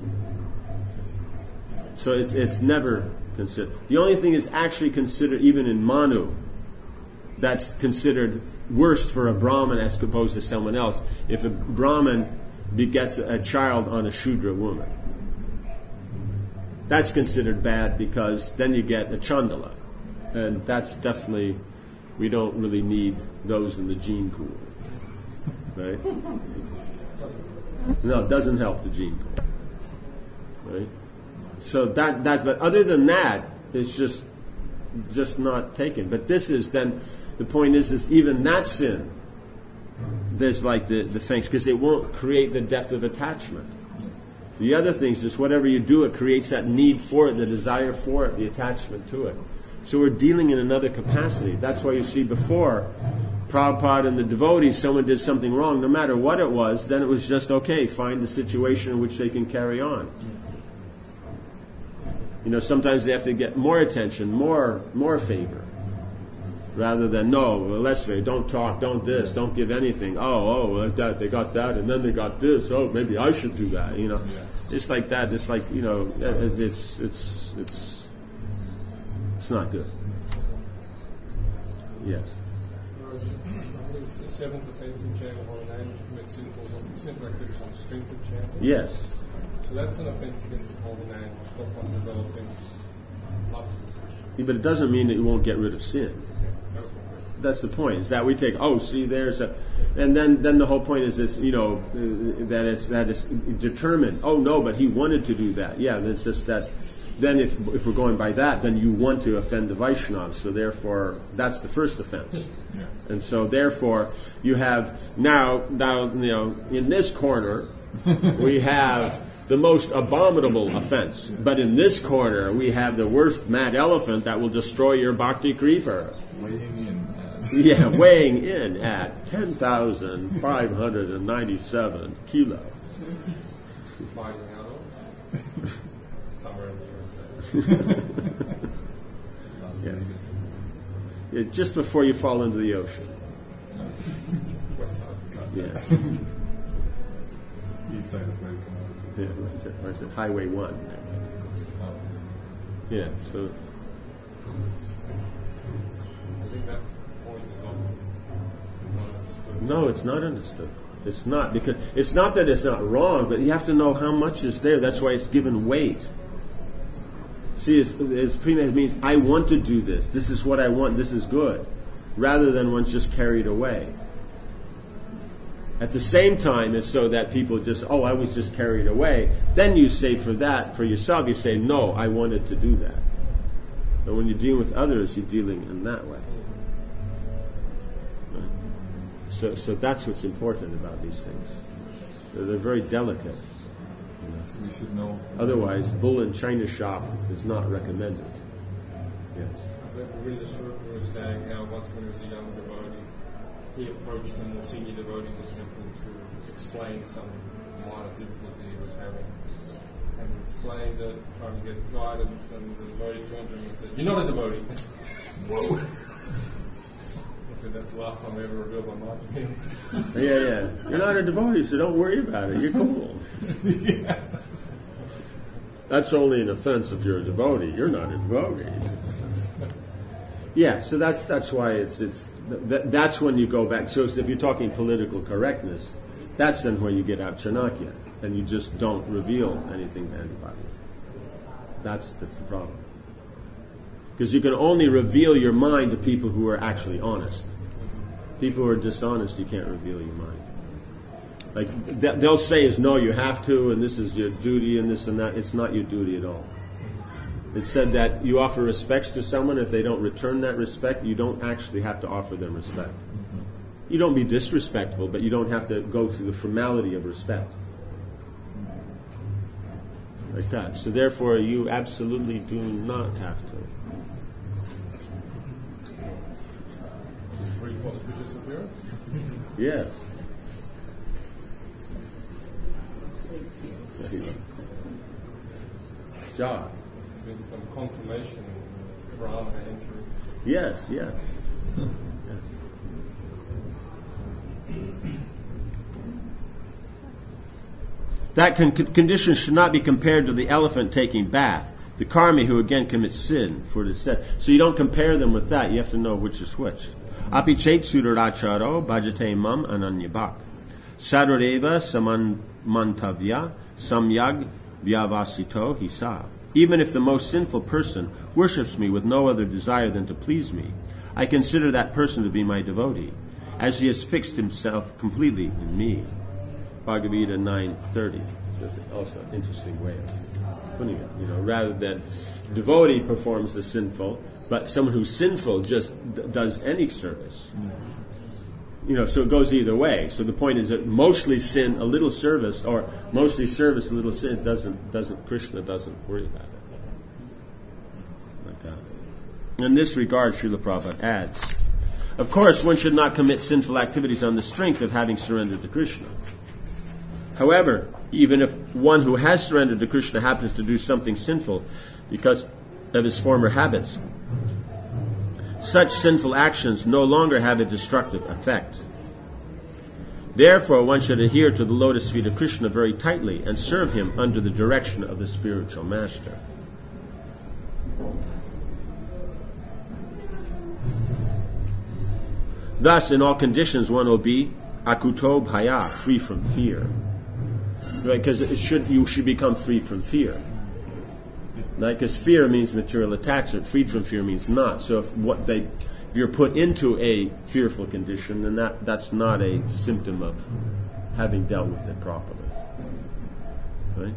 So it's it's never considered. The only thing is actually considered, even in Manu, that's considered worst for a Brahmin as opposed to someone else. If a Brahmin begets a child on a Shudra woman, that's considered bad because then you get a Chandala. And that's definitely, we don't really need those in the gene pool. Right? No, it doesn't help the gene pool. Right? So that, that, but other than that, it's just, just not taken. But this is then, the point is, is even that sin, there's like the, the things, because it won't create the depth of attachment. The other things is whatever you do, it creates that need for it, the desire for it, the attachment to it. So we're dealing in another capacity. That's why you see before, Prabhupada and the devotees, someone did something wrong, no matter what it was, then it was just okay, find a situation in which they can carry on. You know, sometimes they have to get more attention, more more favor. Rather than, no, well, less favor, don't talk, don't this, don't give anything. Oh, oh, well, that, they got that, and then they got this. Oh, maybe I should do that, you know. Yeah. It's like that. It's like, you know, it's, it's, it's, it's not good. Yes. The seventh offense in chanting the holy name, which commits sinful, sinful activities on strength of chanting. Yes. So that's an offense against the holy name, which stop on developing love for Krishna. Yeah, but it doesn't mean that you won't get rid of sin. That's the point. Is that we take, oh, see, there's a, and then then the whole point is this, you know, uh, that it's that is determined. Oh no, but he wanted to do that. Yeah, it's just that. Then if if we're going by that, then you want to offend the Vaishnavas. So therefore, that's the first offense. Yeah. And so therefore, you have now now you know in this corner we have the most abominable offense, but in this corner we have the worst mad elephant that will destroy your bhakti creeper. Weighing in. Yeah, weighing in at ten thousand five hundred ninety-seven kilos. Flying out of somewhere in the U S A. Yes. Yeah, just before you fall into the ocean. West side. Yes. East side is very common. Yeah, what is it? Or is it Highway one? Yeah, so... I think that point is not understood. No, it's not understood. It's not, because it's not that it's not wrong, but you have to know how much is there. That's why it's given weight. See, as, as prima means, I want to do this. This is what I want. This is good. Rather than one's just carried away. At the same time, it's so that people just, oh, I was just carried away. Then you say for that, for yourself, you say, no, I wanted to do that. But when you're dealing with others, you're dealing in that way. Right? So, so that's what's important about these things. They're, they're very delicate. You know. So we should know. Otherwise, bull in China shop is not recommended. Yes. I read a story where was saying how once when he was a young devotee, he approached a more senior devotee in the temple to explain some minor difficulty he was having. And he explained it, trying to get guidance, and the devotee turned to him and said, "You're not a devotee." Whoa. I said, "That's the last time I ever revealed my mind to him." Yeah, yeah. You're not a devotee, so don't worry about it. You're cool. Yeah. That's only an offense if you're a devotee. You're not a devotee. Yeah, so that's that's why it's it's th- that's when you go back. So if you're talking political correctness, that's then where you get out Chanakya, and you just don't reveal anything to anybody. That's that's the problem. Because you can only reveal your mind to people who are actually honest. People who are dishonest, you can't reveal your mind. Like th- they'll say is no, you have to, and this is your duty, and this and that. It's not your duty at all. It's said that you offer respects to someone. If they don't return that respect, you don't actually have to offer them respect. You don't be disrespectful, but you don't have to go through the formality of respect. Like that. So therefore, you absolutely do not have to. Free auspicious appearance? Yes. Job. Been some confirmation Brahma entry. Yes, yes. Yes. That con- condition should not be compared to the elephant taking bath, the karmi who again commits sin, for it is said. So you don't compare them with that. You have to know which is which. Api chet sudaracharo bhajate mam ananyabhak. Sadureva samantavya samyag vyavasito hisa. Even if the most sinful person worships me with no other desire than to please me, I consider that person to be my devotee, as he has fixed himself completely in me. Bhagavad Gita nine thirty. That's also an interesting way of putting it. You know, rather than devotee performs the sinful, but someone who's sinful just d- does any service. You know, so it goes either way. So the point is that mostly sin, a little service, or mostly service, a little sin, doesn't doesn't Krishna doesn't worry about it. Like that. In this regard, Srila Prabhupada adds, of course, one should not commit sinful activities on the strength of having surrendered to Krishna. However, even if one who has surrendered to Krishna happens to do something sinful because of his former habits, such sinful actions no longer have a destructive effect. Therefore, one should adhere to the lotus feet of Krishna very tightly and serve him under the direction of the spiritual master. Thus, in all conditions, one will be akuto bhaya, free from fear. Right? Because it should, you should become free from fear. Right? Because fear means material attachment. Freed from fear means not. So if what they, if you're put into a fearful condition, then that, that's not a symptom of having dealt with it properly. Right?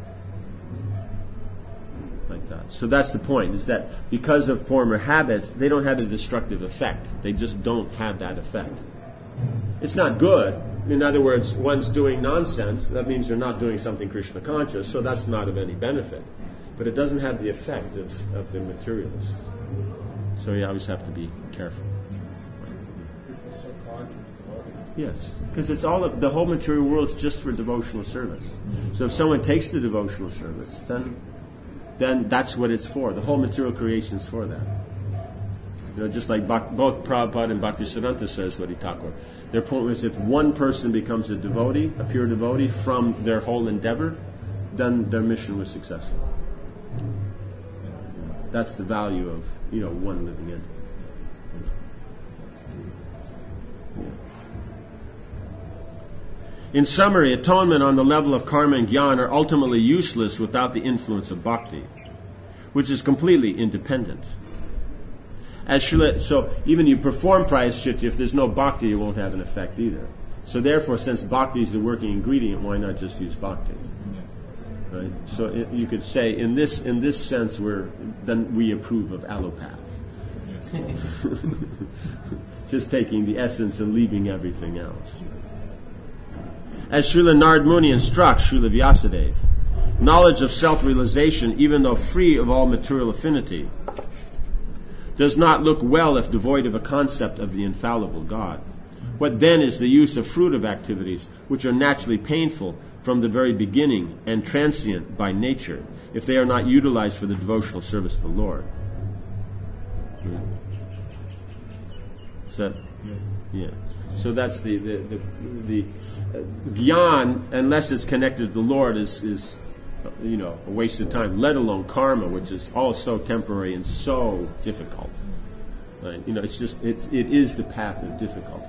Like that. So that's the point, is that because of former habits, they don't have a destructive effect. They just don't have that effect. It's not good. In other words, one's doing nonsense. That means you're not doing something Krishna conscious, so that's not of any benefit. But it doesn't have the effect of, of the materialist. So you always have to be careful. Yes, because it's all of, the whole material world is just for devotional service. So if someone takes the devotional service, then then that's what it's for. The whole material creation is for that. You know, just like Bhak, both Prabhupada and Bhaktisiddhanta Saraswati Thakur. Their point was, if one person becomes a devotee, a pure devotee, from their whole endeavor, then their mission was successful. That's the value of, you know, one living entity. Yeah. In summary, atonement on the level of karma and jnana are ultimately useless without the influence of bhakti, which is completely independent. As Srila, so even you perform prayaschitta, if there's no bhakti, it won't have an effect either. So therefore, since bhakti is the working ingredient, why not just use bhakti? Right? So it, you could say, in this in this sense, we're then we approve of allopath. Just taking the essence and leaving everything else. As Srila Narad Muni instructs Srila Vyasadeva, knowledge of self-realization, even though free of all material affinity, does not look well if devoid of a concept of the infallible God. What then is the use of fruitive activities, which are naturally painful from the very beginning and transient by nature, if they are not utilized for the devotional service of the Lord? Is that? Yes. Yeah. So that's the the the, the uh, gyan, unless it's connected to the Lord, is is uh, you know a waste of time. Let alone karma, which is all so temporary and so difficult. Right? You know, it's just it's it is the path of difficulty.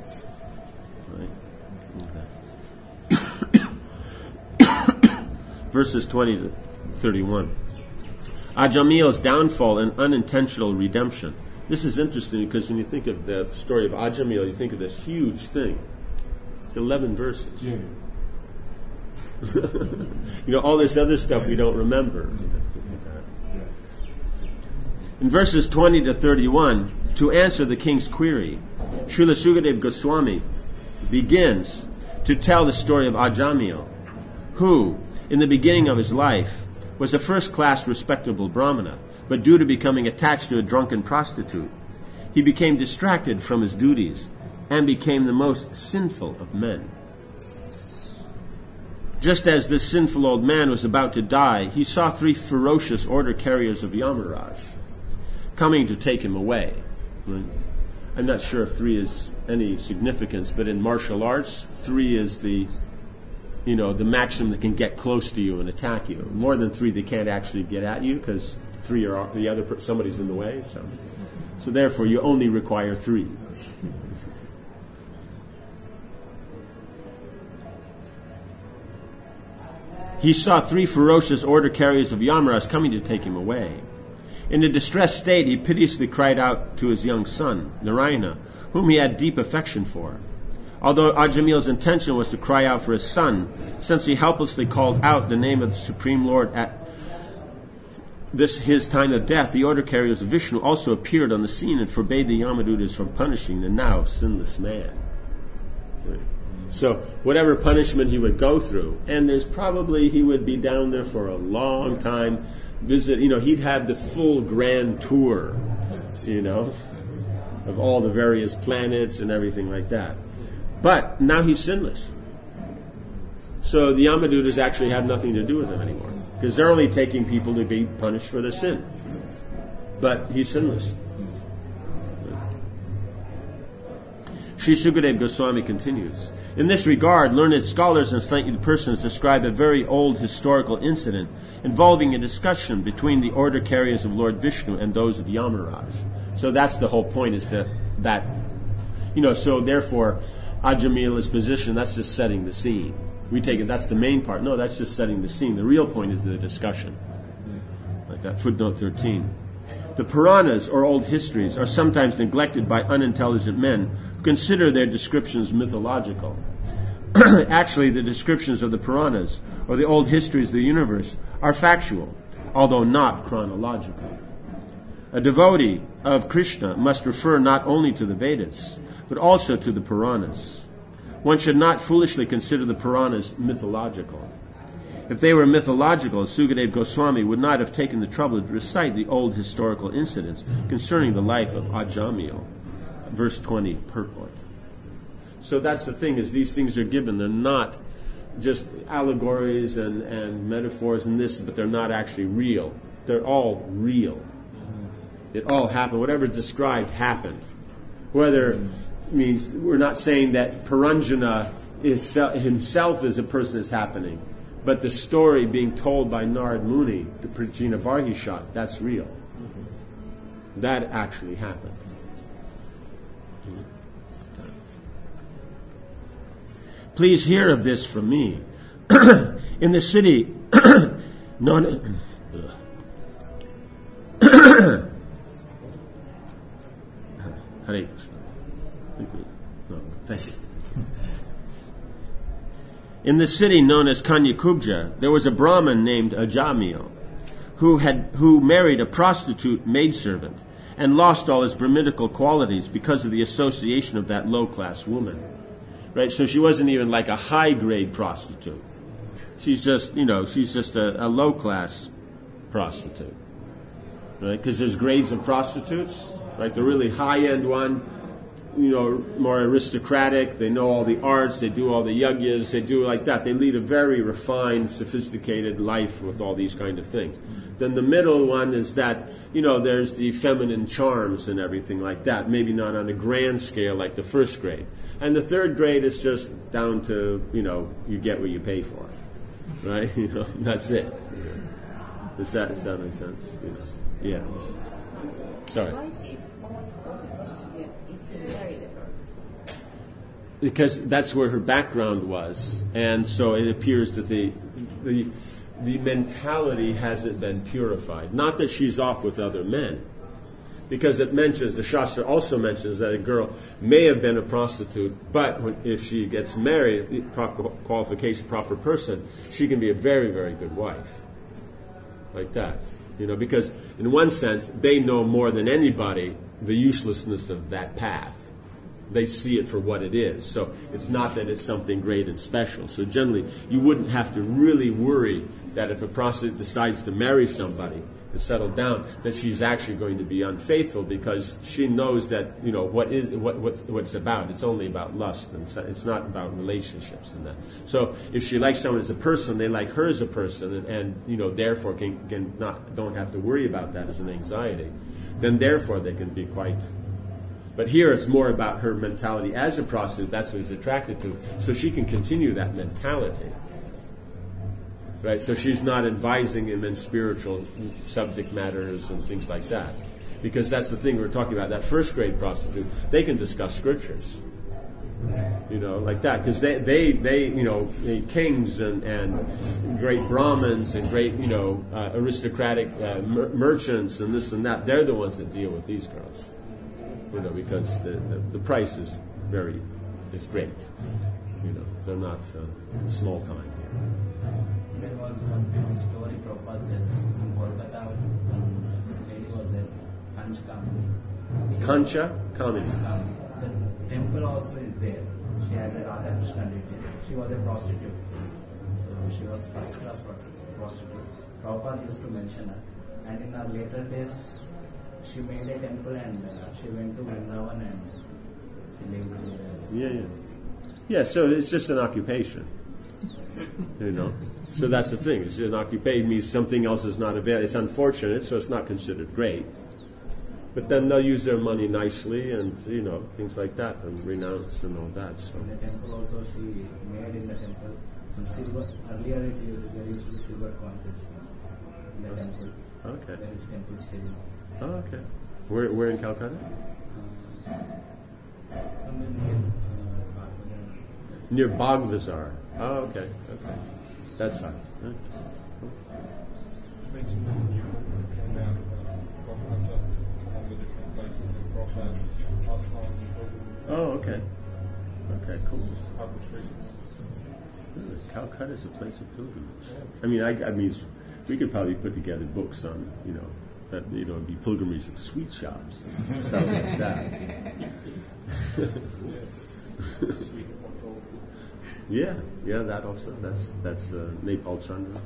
Right? Okay. Verses twenty to thirty-one. Ajamil's downfall and unintentional redemption. This is interesting because when you think of the story of Ajamil, you think of this huge thing. It's eleven verses. Yeah. You know, all this other stuff we don't remember. In verses twenty to thirty-one, to answer the king's query, Srila Sukadeva Goswami begins to tell the story of Ajamil, who, in the beginning of his life, was a first-class respectable Brahmana, but due to becoming attached to a drunken prostitute, he became distracted from his duties and became the most sinful of men. Just as this sinful old man was about to die, he saw three ferocious order carriers of Yamaraj coming to take him away. Right? I'm not sure if three is any significance, but in martial arts, three is the, you know, the maximum that can get close to you and attack you. More than three, they can't actually get at you because three are the other somebody's in the way. So, so therefore, you only require three. He saw three ferocious order carriers of Yamaraj coming to take him away. In a distressed state, he piteously cried out to his young son, Narayana, whom he had deep affection for. Although Ajamil's intention was to cry out for his son, since he helplessly called out the name of the Supreme Lord at this his time of death, the order carriers of Vishnu also appeared on the scene and forbade the Yamadutas from punishing the now sinless man. So whatever punishment he would go through, and there's probably he would be down there for a long time, visit, you know, he'd have the full grand tour, you know, of all the various planets and everything like that. But now he's sinless. So the Yamadutas actually have nothing to do with him anymore, because they're only taking people to be punished for their sin. But he's sinless. Sri Sukadeva Goswami continues. In this regard, learned scholars and enlightened persons describe a very old historical incident involving a discussion between the order carriers of Lord Vishnu and those of Yamaraj. So that's the whole point, is that, that you know, so therefore, Ajamil's position, that's just setting the scene. We take it, that's the main part. No, that's just setting the scene. The real point is the discussion. Like that, footnote thirteen. The Puranas, or old histories, are sometimes neglected by unintelligent men who consider their descriptions mythological. Actually, the descriptions of the Puranas, or the old histories of the universe, are factual, although not chronological. A devotee of Krishna must refer not only to the Vedas, but also to the Puranas. One should not foolishly consider the Puranas mythological. If they were mythological, Sukadeva Goswami would not have taken the trouble to recite the old historical incidents concerning the life of Ajamil. Verse twenty, purport. So that's the thing, is these things are given. They're not just allegories and, and metaphors and this, but they're not actually real. They're all real. It all happened. Whatever is described happened. Whether means we're not saying that Puranjana is himself is a person that's happening, but the story being told by Narad Muni, the Prajina Barhishat, that's real. That actually happened. Please hear of this from me. In the city, known, Hare Krishna. No, thank you. In the city known as Kanyakubja, there was a Brahmin named Ajamil who had who married a prostitute maidservant and lost all his Brahminical qualities because of the association of that low-class woman. Right? So she wasn't even like a high-grade prostitute. She's just, you know, she's just a, a low-class prostitute. Right? Because there's grades of prostitutes. Right? The really high-end one, you know, more aristocratic. They know all the arts. They do all the yagyas. They do like that. They lead a very refined, sophisticated life with all these kind of things. Then the middle one is that, you know, there's the feminine charms and everything like that. Maybe not on a grand scale like the first grade. And the third grade is just down to, you know, you get what you pay for. Right? You know, that's it. Does that, does that make sense? Yes. Yeah. Sorry. Why she's always called a prostitute if you married her? Because that's where her background was. And so it appears that the the the mentality hasn't been purified. Not that she's off with other men. Because it mentions, the Shastra also mentions that a girl may have been a prostitute, but when, if she gets married, proper qualification, proper person, she can be a very, very good wife. Like that. You know, because in one sense, they know more than anybody the uselessness of that path. They see it for what it is. So it's not that it's something great and special. So generally, you wouldn't have to really worry that if a prostitute decides to marry somebody and settle down, that she's actually going to be unfaithful, because she knows that, you know, what is what what's, what's about. It's only about lust, and it's not about relationships and that. So if she likes someone as a person, they like her as a person, and, and you know, therefore can, can not don't have to worry about that as an anxiety. Then therefore they can be quite. But here it's more about her mentality as a prostitute. That's what he's attracted to. So she can continue that mentality. Right? So she's not advising him in spiritual subject matters and things like that. Because that's the thing we're talking about. That first grade prostitute, they can discuss scriptures. You know, like that. Because they, they, they, you know, the kings and, and great Brahmins and great, you know, uh, aristocratic uh, mer- merchants and this and that, they're the ones that deal with these girls. You know, because the, the, the price is very, is great. You know, they're not uh, small time here. There was one, one story Prabhupada tells in Kolkata, one lady was there, Kanch Kamini. Kancha Kamini. The temple also is there. She has a Radha Krishna deity. She was a prostitute. So she was first class prostitute. Prabhupada used to mention her. And in her later days, she made a temple and uh, she went to Vrindavan and she lived there. Yeah, yeah. Yeah, so it's just an occupation. You know? So that's the thing. It's an occupation means something else is not available. It's unfortunate, so it's not considered great. But then they'll use their money nicely and, you know, things like that, and renounce and all that. So. In the temple also, she made in the temple some silver. Earlier, it used, there used to be silver coins in the temple. Okay. There is temple still. Oh, okay. Where, where in Calcutta? Uh, somewhere near uh, Bhagavatam. Near Bagh Bazaar. Oh, okay. Okay. That's fine. Okay. Mentioned in your book came out about Prabhupada, all the different places that Prabhupada's pastimes and pilgrimages. Oh, okay. Okay, cool. Published recently. Really? Calcutta is a place of pilgrimage. I mean, I, I mean, we could probably put together books on, you know, that, you know, it'd be pilgrimage of sweet shops and stuff like that. Yes. Sweet bottle. Yeah, yeah, that also. That's that's uh, Nepal Chandra.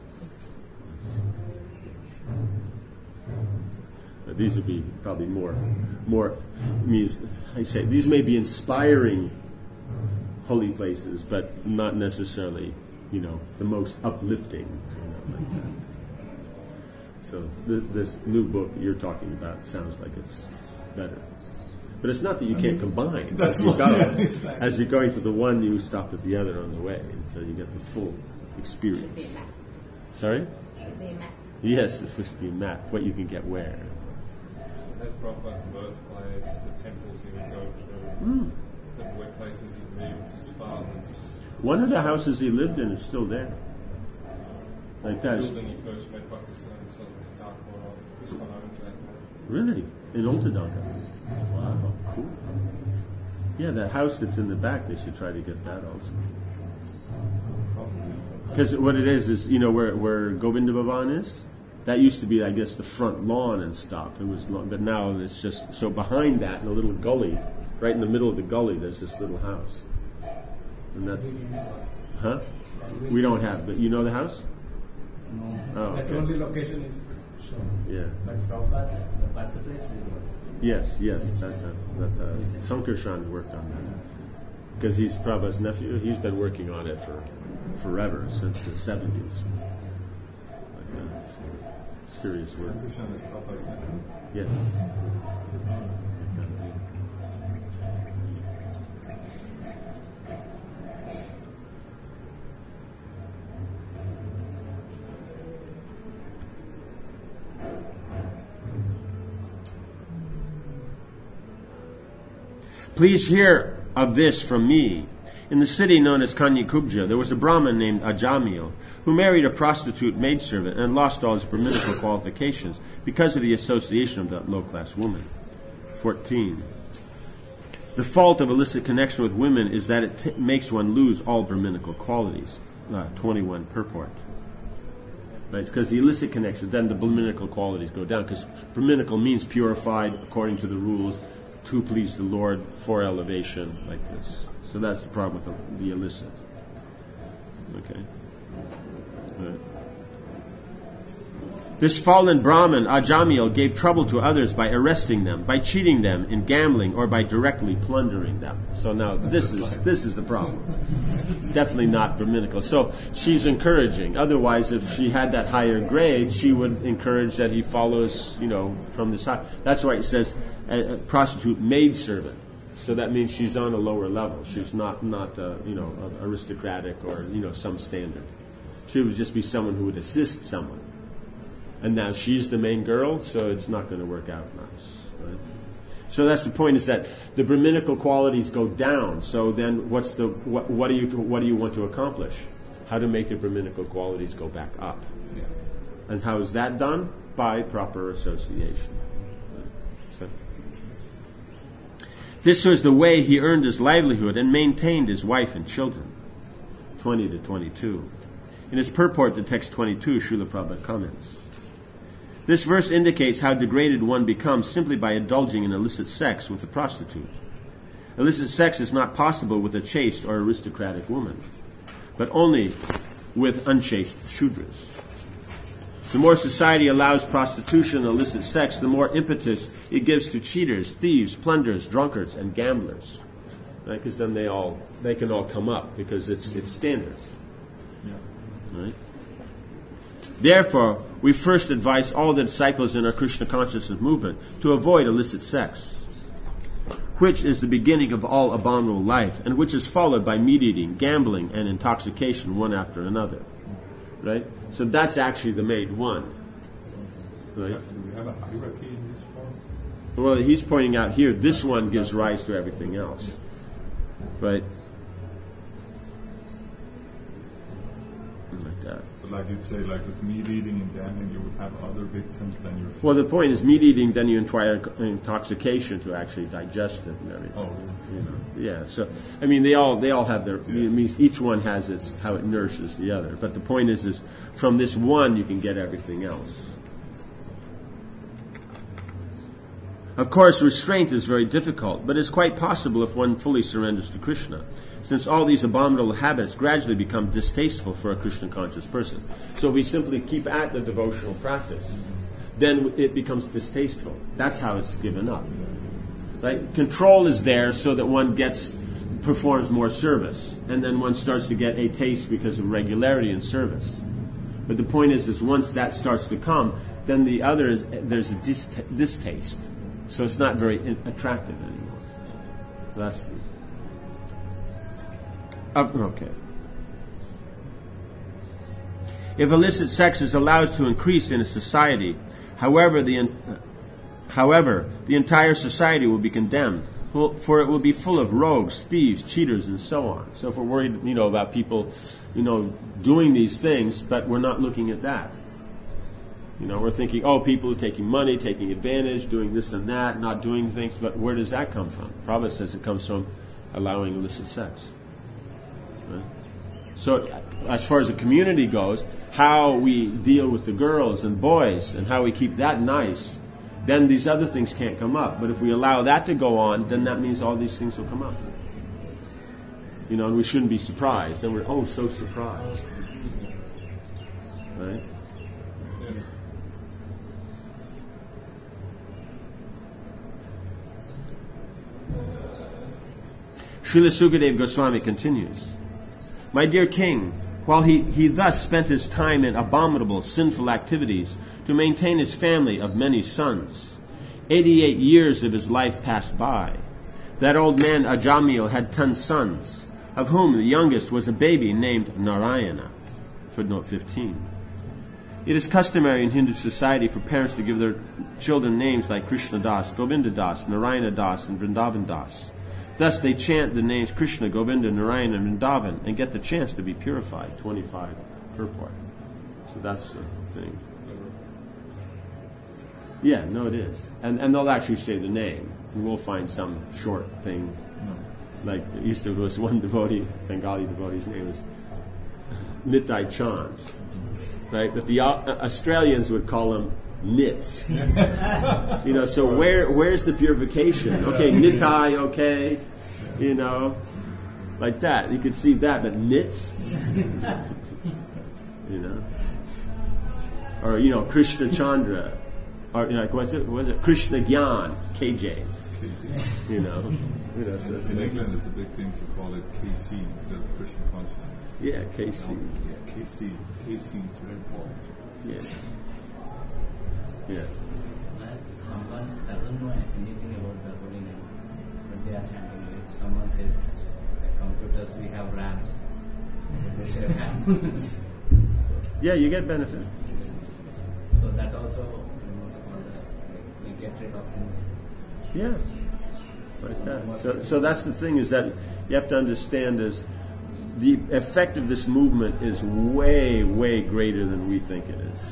But these would be probably more, more means I say these may be inspiring holy places, but not necessarily, you know, the most uplifting. You know, like that. So th- this new book that you're talking about sounds like it's better. But it's not that you can't combine. As you, go, exactly. as you're going to the one, you stop at the other on the way, and so you get the full experience. Should be a map. Sorry? Should be a map. Yes, it should be a map, what you can get where. That's Prabhupada's birthplace, the temples he would go to, Mm. the workplaces he lived, his father's One of the houses he lived in is still there. Like that. building he first met Pakistan, so the Thakur, was quite owns that. Really? In Old Tadanka? Wow, cool. Yeah, that house that's in the back, they should try to get that also. Because what it is is, you know, where where Govinda Bhavan is, that used to be, I guess, the front lawn and stuff. It was, long, but now it's just so behind that in a little gully, right in the middle of the gully, there's this little house, and that's, huh? We don't have, but you know the house? No. Oh, That okay. only location is shown. Yeah. But Prabhupada, the birthplace we know. Yes, yes. That that, that uh, Sankarshan worked on that because he's Prabhupada's nephew. He's been working on it for forever, since the seventies. Like, uh, it's serious work. Sankarshan is Prabhupada's nephew? Yes. Please hear of this from me. In the city known as Kanyakubja, there was a Brahmin named Ajamil who married a prostitute maidservant and lost all his Brahminical qualifications because of the association of that low-class woman. fourteen. The fault of illicit connection with women is that it t- makes one lose all Brahminical qualities. Uh, twenty-one purport. Right, because the illicit connection, then the Brahminical qualities go down, because Brahminical means purified according to the rules, to please the Lord, for elevation, like this. So that's the problem with the, the illicit. Okay. Right. This fallen Brahmin, Ajamil, gave trouble to others by arresting them, by cheating them in gambling, or by directly plundering them. So now this is this is the problem. It's definitely not Brahminical. So she's encouraging. Otherwise, if she had that higher grade, she would encourage that he follows, you know, from this high. That's why it says a, a prostitute maidservant. So that means she's on a lower level. She's not not uh, you know aristocratic or you know some standard. She would just be someone who would assist someone. And now she's the main girl, so it's not going to work out nice. Right? So that's the point: is that the Brahminical qualities go down. So then, what's the what, what do you what do you want to accomplish? How to make the Brahminical qualities go back up? Yeah. And how is that done? By proper association. So, this was the way he earned his livelihood and maintained his wife and children. Twenty to twenty-two. In his purport to text twenty-two, Srila Prabhupada comments. This verse indicates how degraded one becomes simply by indulging in illicit sex with a prostitute. Illicit sex is not possible with a chaste or aristocratic woman, but only with unchaste Shudras. The more society allows prostitution and illicit sex, the more impetus it gives to cheaters, thieves, plunderers, drunkards, and gamblers. Right? Because then they all they can all come up because it's it's standard. Yeah. Right? Therefore, we first advise all the disciples in our Krishna consciousness movement to avoid illicit sex, which is the beginning of all abominable life, and which is followed by meat eating, gambling, and intoxication one after another. Right? So that's actually the made one. Right? Yes, do we have a hierarchy in this form? Well, he's pointing out here, this one gives rise to everything else. Right? Like that. But like you'd say, like with meat eating and gambling, you would have other victims than yourself. Well, the point is meat eating, then you require intoxication to actually digest it and everything. Oh. You know, yeah. So, I mean, they all they all have their. It means each one has its how it nourishes the other. But the point is, is from this one you can get everything else. Of course, restraint is very difficult, but it's quite possible if one fully surrenders to Krishna, since all these abominable habits gradually become distasteful for a Krishna-conscious person. So if we simply keep at the devotional practice, then it becomes distasteful. That's how it's given up. Right? Control is there so that one gets performs more service, and then one starts to get a taste because of regularity in service. But the point is, is once that starts to come, then the other is there's a dist- distaste. So it's not very in- attractive anymore. That's the, uh, okay. If illicit sex is allowed to increase in a society, however, the uh, however the entire society will be condemned, for it will be full of rogues, thieves, cheaters, and so on. So if we're worried, you know, about people, you know, doing these things, but we're not looking at that. You know, we're thinking, oh, people are taking money, taking advantage, doing this and that, not doing things, but where does that come from? Prabhupada says it comes from allowing illicit sex. Right? So as far as the community goes, how we deal with the girls and boys and how we keep that nice, then these other things can't come up. But if we allow that to go on, then that means all these things will come up. You know, and we shouldn't be surprised. Then we're, oh, so surprised. Right? Srila Sukadeva Goswami continues, my dear king, while he, he thus spent his time in abominable, sinful activities to maintain his family of many sons, eighty-eight years of his life passed by. That old man Ajamil had ten sons, of whom the youngest was a baby named Narayana. Footnote fifteen. It is customary in Hindu society for parents to give their children names like Krishna Das, Govinda Das, Narayana Das, and Vrindavan Das. Thus they chant the names Krishna, Govinda, Narayana, and Vrindavan and get the chance to be purified. twenty-five purport. So that's the thing. Yeah, no it is. And and they'll actually say the name. And we'll find some short thing. Like used to was one devotee, Bengali devotee's name was Nitai Chand. Right? But the uh, Australians would call him Nits. You know, so where where's the purification? Okay, Nitai, okay. You know, like that. You could see that, but Nits? You know. Or, you know, Krishna Chandra. Or, you know, like, what's it? What's it? Krishna Gyan, K J. You know. You know so in England, it's a big thing to call it K C instead of Krishna consciousness. Yeah, K C. Yeah, K C. K C is very important. Yeah. Yeah. If someone doesn't know anything about the holy name, but they are chanting it. Someone says, at computers we have RAM. So they say RAM. So, Yeah, you get benefit. so that also, you know, all the, like, we get rid of sins. Yeah. Like that. So so that's the thing, is that you have to understand is the effect of this movement is way, way greater than we think it is.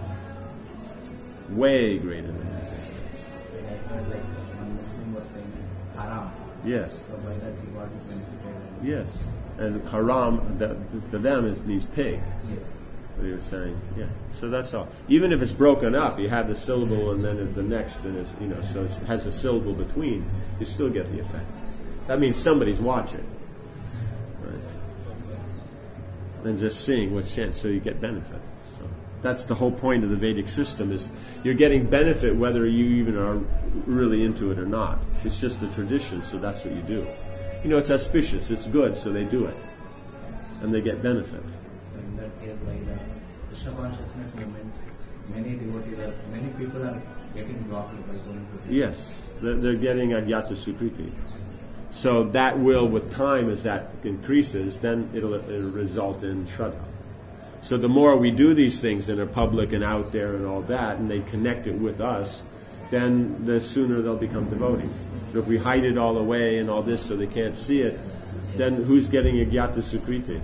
Way greater than we think it is. I heard like one Muslim was saying haram. Yes. So by that he got benefited. And Yes. And haram, that, to them, is means pig. yes. What he was saying. Yeah. So that's all. Even if it's broken up, you have the syllable and then the next, and it's, you know, so it has a syllable between, you still get the effect. That means somebody's watching. Right? And just seeing what's chant, so you get benefit. So that's the whole point of the Vedic system, is you're getting benefit whether you even are really into it or not. It's just the tradition, so that's what you do. You know, it's auspicious, it's good, so they do it. And they get benefit. So in that case, like the Krishna consciousness movement, many devotees are, many people are getting blocked by going to the Yes, they're, they're getting agyata sukriti. So that will, with time, as that increases, then it'll, it'll result in shraddha. So the more we do these things that are public and out there and all that, and they connect it with us, then the sooner they'll become devotees. But if we hide it all away and all this so they can't see it, then who's getting agyata sukriti?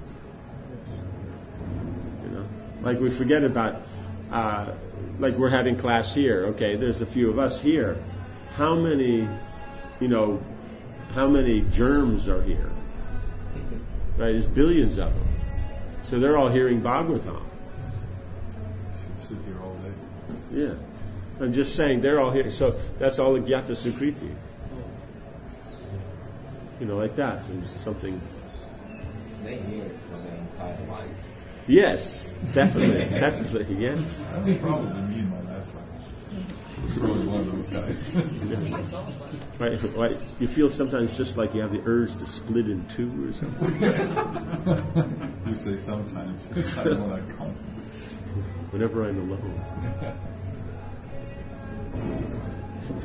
You know, like we forget about, uh, like we're having class here. Okay, there's a few of us here. How many, you know, how many germs are here? Right, there's billions of them. So they're all hearing Bhagavatam. Should sit here all day. Yeah. I'm just saying they're all here. So that's all agyata sukriti. You know, like that. And something. They hear it for their entire life. Yes, definitely. definitely, yeah. That was probably me in my last life. It's probably one of those guys. Right, right. You feel sometimes just like you have the urge to split in two or something. You say sometimes. I don't know that constantly. Whenever I'm alone. So,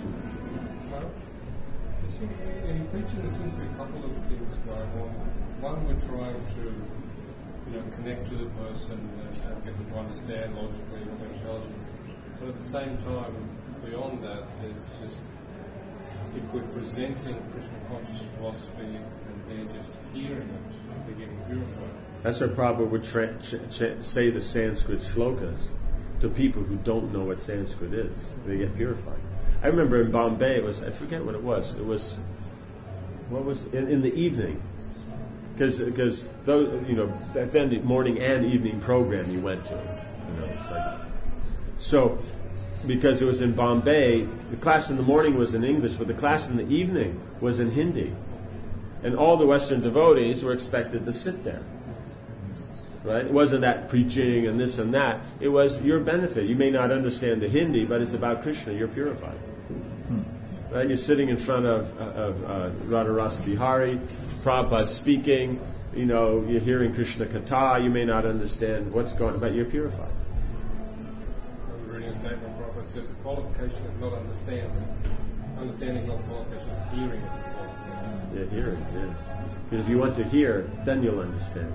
you see, in preaching there seems to be a couple of things going on. One, we're trying to, you know, connect to the person and, and get them to understand logically with their intelligence. But at the same time, beyond that, there's just, if we're presenting Krishna conscious philosophy and they're just hearing it, they're getting purified. That's where Prabhupada would tra- ch- ch- say the Sanskrit shlokas to people who don't know what Sanskrit is. They get purified. I remember in Bombay, it was, I forget what it was. It was, what was, in, in the evening, Because because those, you know, back then the morning and evening program you went to, you know, it's like so because it was in Bombay, the class in the morning was in English, but the class in the evening was in Hindi, and all the Western devotees were expected to sit there. Right? It wasn't that preaching and this and that. It was your benefit. You may not understand the Hindi, but it's about Krishna. You're purified. Right? You're sitting in front of, of uh, Radharasa Bihari, Prabhupada speaking. You know, you're hearing Krishna Katha. You may not understand what's going on, but you're purified. I was reading a statement Prabhupada said the qualification is not understanding. Understanding is not qualification, it's hearing is the qualification. Yeah, hearing, yeah. Because if you want to hear, then you'll understand.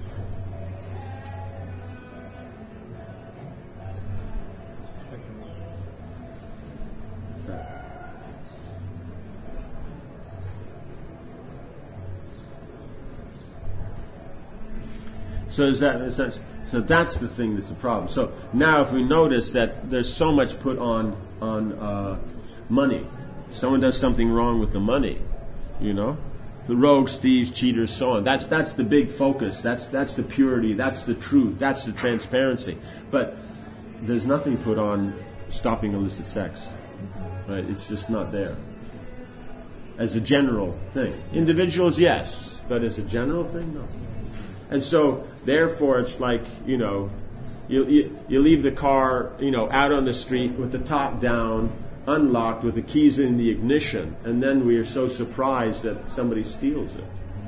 So is that, is that so that's the thing that's the problem. So now if we notice that there's so much put on on uh, money, someone does something wrong with the money, you know, the rogues, thieves, cheaters, so on. That's that's the big focus. That's that's the purity. That's the truth. That's the transparency. But there's nothing put on stopping illicit sex, right? It's just not there. As a general thing, individuals, yes, but as a general thing, no. And so, therefore, it's like, you know, you, you you leave the car, you know, out on the street with the top down, unlocked, with the keys in the ignition, and then we are so surprised that somebody steals it.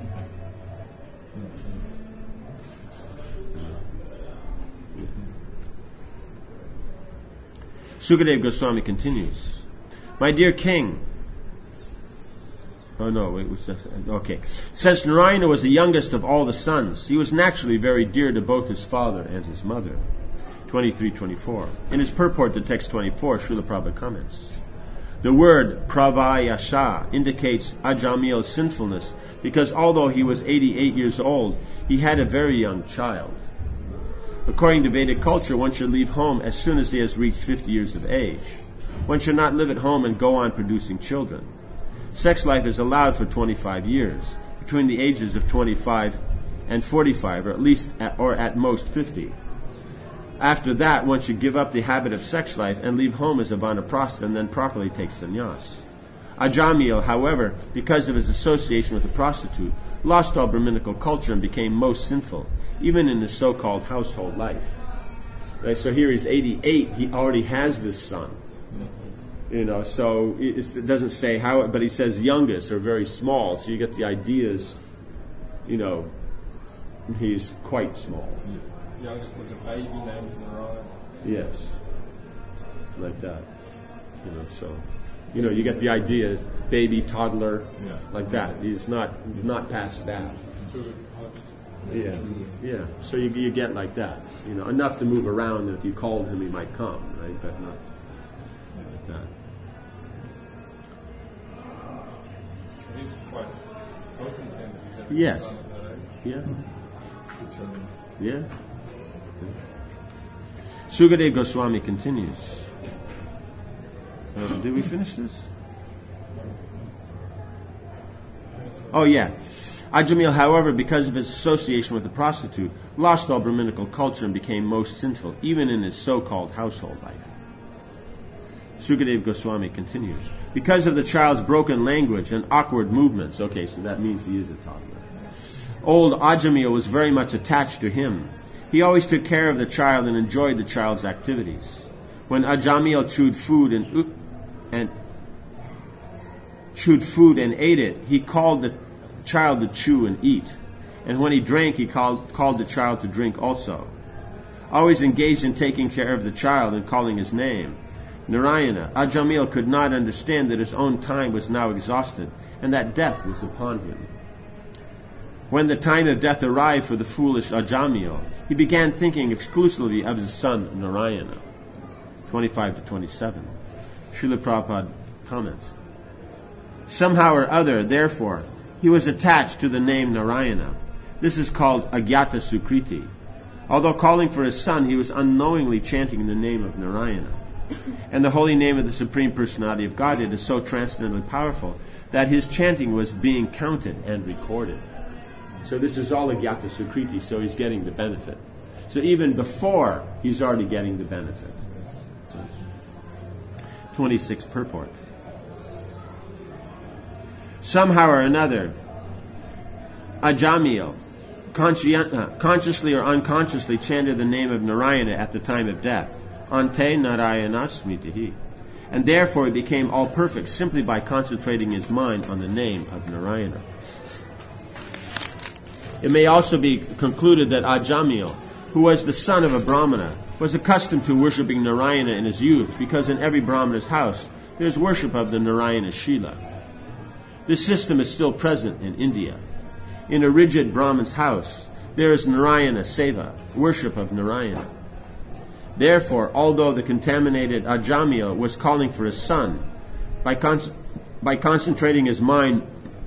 Sukadeva Goswami continues, my dear king. Oh no, wait, what's that? Okay. Since Narayana was the youngest of all the sons, he was naturally very dear to both his father and his mother. twenty-three twenty-four. In his purport to text twenty-four, Srila Prabhupada comments, the word pravayasha indicates Ajamil's sinfulness because although he was eighty-eight years old, he had a very young child. According to Vedic culture, one should leave home as soon as he has reached fifty years of age. One should not live at home and go on producing children. Sex life is allowed for twenty-five years, between the ages of twenty-five and forty-five, or at least, at, or at most fifty. After that, one should give up the habit of sex life and leave home as a vanaprastha and then properly take sannyas. Ajamil, however, because of his association with a prostitute, lost all Brahminical culture and became most sinful, even in his so-called household life. Right, so here he's eighty-eight, he already has this son. You know, so it's, it doesn't say how, but he says youngest or very small, so you get the ideas, you know, he's quite small. Youngest was a baby named Narayana. Yes, like that. You know, so, you know, you get the ideas, baby, toddler, Yeah. like that. He's not not past that. Yeah, yeah. So you you get like that, you know, enough to move around, and if you called him, he might come, right? But not like that. He's quite potent then. He's having Yes. a son at that age. Yeah, yeah. Sukadeva Goswami continues. Uh, did we finish this? Oh yeah. Ajamil, however, because of his association with a prostitute, lost all Brahminical culture and became most sinful, even in his so-called household life. Sukadeva Goswami continues. Because of the child's broken language and awkward movements, okay, so that means he is a toddler. Old Ajamil was very much attached to him. He always took care of the child and enjoyed the child's activities. When Ajamil chewed food and and chewed food and ate it, he called the child to chew and eat. And when he drank, he called called the child to drink also. Always engaged in taking care of the child and calling his name. Narayana, Ajamil could not understand that his own time was now exhausted and that death was upon him. When the time of death arrived for the foolish Ajamil, he began thinking exclusively of his son Narayana. twenty-five to twenty-seven. Srila Prabhupada comments. Somehow or other, therefore, he was attached to the name Narayana. This is called Agyata Sukriti. Although calling for his son, he was unknowingly chanting the name of Narayana. And the holy name of the Supreme Personality of Godhead is so transcendently powerful that his chanting was being counted and recorded. So this is all Agyata Sukriti, so he's getting the benefit. So even before, he's already getting the benefit. twenty-six purport. Somehow or another, Ajamil conscien- uh, consciously or unconsciously chanted the name of Narayana at the time of death. Ante Narayana Smritihi. And therefore he became all perfect simply by concentrating his mind on the name of Narayana. It may also be concluded that Ajamil, who was the son of a Brahmana, was accustomed to worshipping Narayana in his youth, because in every Brahmana's house there is worship of the Narayana Shila. This system is still present in India. In a rigid Brahman's house, there is Narayana Seva, worship of Narayana. Therefore, although the contaminated Ajamil was calling for his son, by, con- by concentrating his mind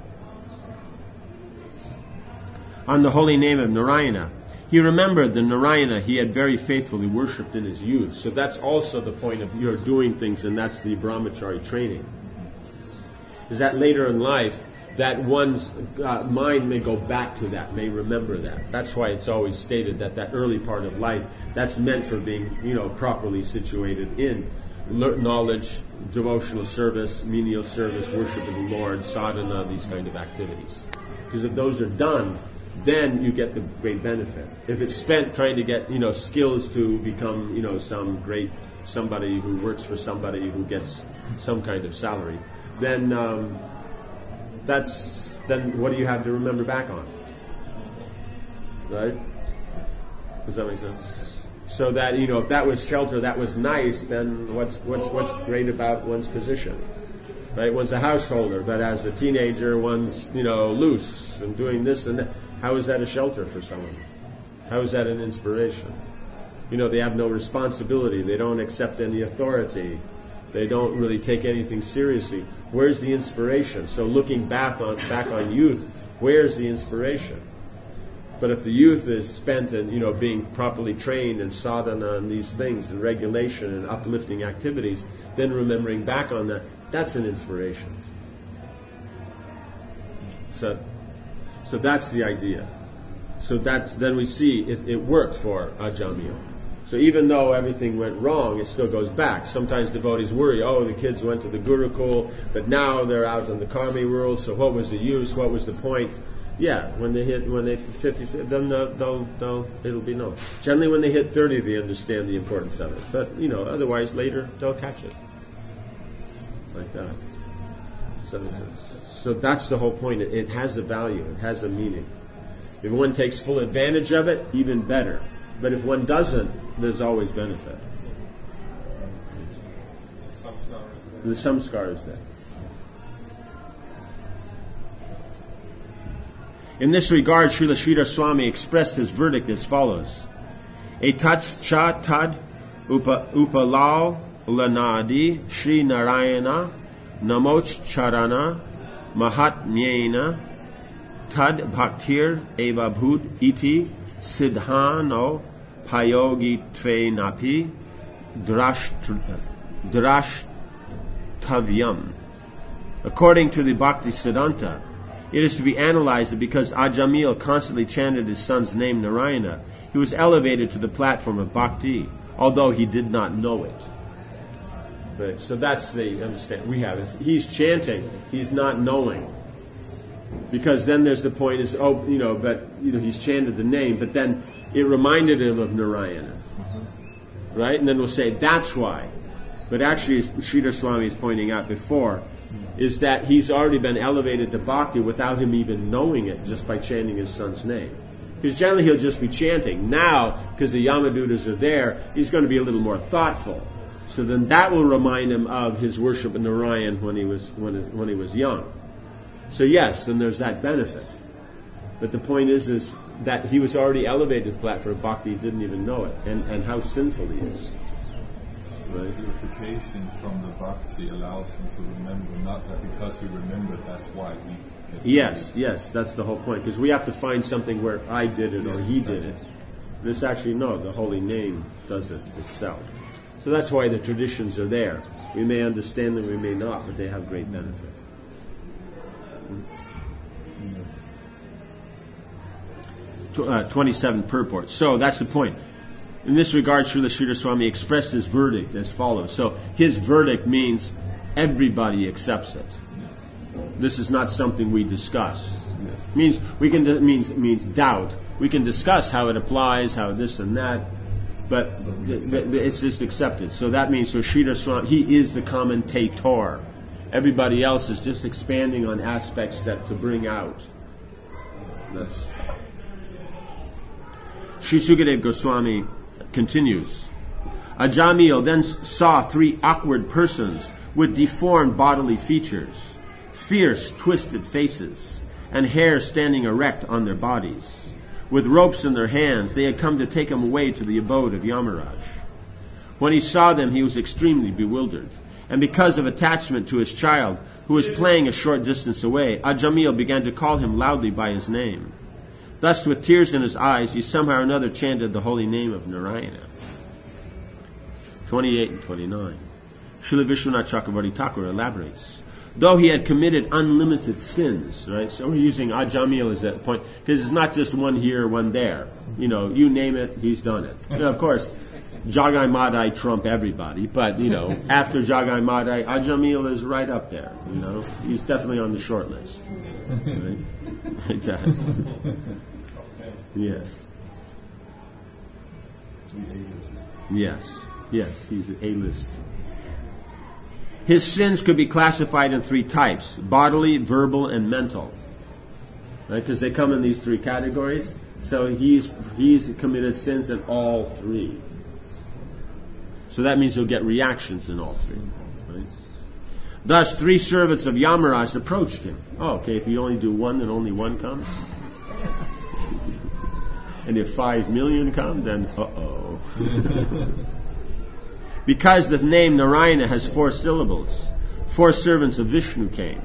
on the holy name of Narayana, he remembered the Narayana he had very faithfully worshipped in his youth. So that's also the point of your doing things, and that's the brahmachari training. Is that later in life, that one's uh, mind may go back to that, may remember that. That's why it's always stated that that early part of life, that's meant for being, you know, properly situated in knowledge, devotional service, menial service, worship of the Lord, sadhana, these kind of activities. Because if those are done, then you get the great benefit. If it's spent trying to get, you know, skills to become, you know, some great somebody who works for somebody who gets some kind of salary, then um, that's then what do you have to remember back on? Right? Does that make sense? So that, you know, if that was shelter, that was nice, then what's what's what's great about one's position? Right? One's a householder, but as a teenager, one's, you know, loose and doing this and that. How is that a shelter for someone? How is that an inspiration? You know, they have no responsibility. They don't accept any authority. They don't really take anything seriously. Where's the inspiration? So looking back on back on youth, where's the inspiration? But if the youth is spent in, you know, being properly trained in sadhana and these things and regulation and uplifting activities, then remembering back on that, that's an inspiration. So, so that's the idea. So that's, then we see it, it worked for Ajamil. So even though everything went wrong, it still goes back. Sometimes devotees worry, oh, the kids went to the Gurukul, but now they're out in the karmi world, so what was the use, what was the point? Yeah, when they hit, when they fifty, then they'll, they'll, they'll, it'll be no. Generally when they hit thirty, they understand the importance of it. But, you know, otherwise later, they'll catch it. Like that. Does that make sense? So that's the whole point. It, it has a value. It has a meaning. If one takes full advantage of it, even better. But if one doesn't, there's always benefit. The samskar is there. In this regard, Srila Sridhar Swami expressed his verdict as follows: Etat cha tad upa, upalal lanadi Sri Narayana namoch charana mahatmyena tad bhaktir eva bhud iti siddhano payogi tve napi drashtavyam. According to the Bhakti Siddhanta, it is to be analyzed that because Ajamil constantly chanted his son's name Narayana, he was elevated to the platform of bhakti, although he did not know it. Right. So that's the understand we have. Is he's chanting, he's not knowing. Because then there's the point is, oh, you know, but you know, he's chanted the name, but then it reminded him of Narayana. Mm-hmm. Right? And then we'll say, that's why. But actually, as Sridhar Swami is pointing out before, is that he's already been elevated to bhakti without him even knowing it, just by chanting his son's name. Because generally he'll just be chanting. Now, because the Yamadutas are there, he's going to be a little more thoughtful. So then that will remind him of his worship of Narayan when he was when when he was young. So yes, then there's that benefit. But the point is, is that he was already elevated to the platform of bhakti, he didn't even know it, and, and how sinful he is. Right. Purification from the bhakti allows him to remember, not that because he remembered, that's why we get Yes, yes, that's the whole point. Because we have to find something where I did it or Yes, he exactly. did it. This actually, no, the holy name does it itself. So that's why the traditions are there. We may understand them, we may not, but they have great benefit. tw- uh, twenty-seven purports. So that's the point. In this regard, Srila Sridhar Swami expressed his verdict as follows. So his verdict means everybody accepts it. This is not something we discuss. It means we can d- means means doubt. We can discuss how it applies, how this and that, but th- th- it's just accepted. So that means so Sridhar Swami, he is the commentator. Everybody else is just expanding on aspects that to bring out. That's Sri Sukadeva Goswami continues. Ajamil then saw three awkward persons with deformed bodily features, fierce, twisted faces, and hair standing erect on their bodies. With ropes in their hands, they had come to take him away to the abode of Yamaraj. When he saw them, he was extremely bewildered. And because of attachment to his child, who was playing a short distance away, Ajamil began to call him loudly by his name. Thus, with tears in his eyes, he somehow or another chanted the holy name of Narayana. twenty-eight and twenty-nine. Srila Vishwanath Chakravarti Thakur elaborates. Though he had committed unlimited sins, right? So we're using Ajamil as a point, because it's not just one here, one there. You know, you name it, he's done it. You know, of course, Jagai Madai trump everybody, but, you know, after Jagai Madai, Ajamil is right up there, you know. He's definitely on the short list. Right? Like that. Yes. Yes. Yes, he's an A-list. His sins could be classified in three types: bodily, verbal, and mental. Right? Because they come in these three categories. So he's he's committed sins in all three. So that means he'll get reactions in all three. Right? Thus, three servants of Yamaraj approached him. Oh, okay, if you only do one, then only one comes? And if five million come, then uh-oh. Because the name Narayana has four syllables, four servants of Vishnu came.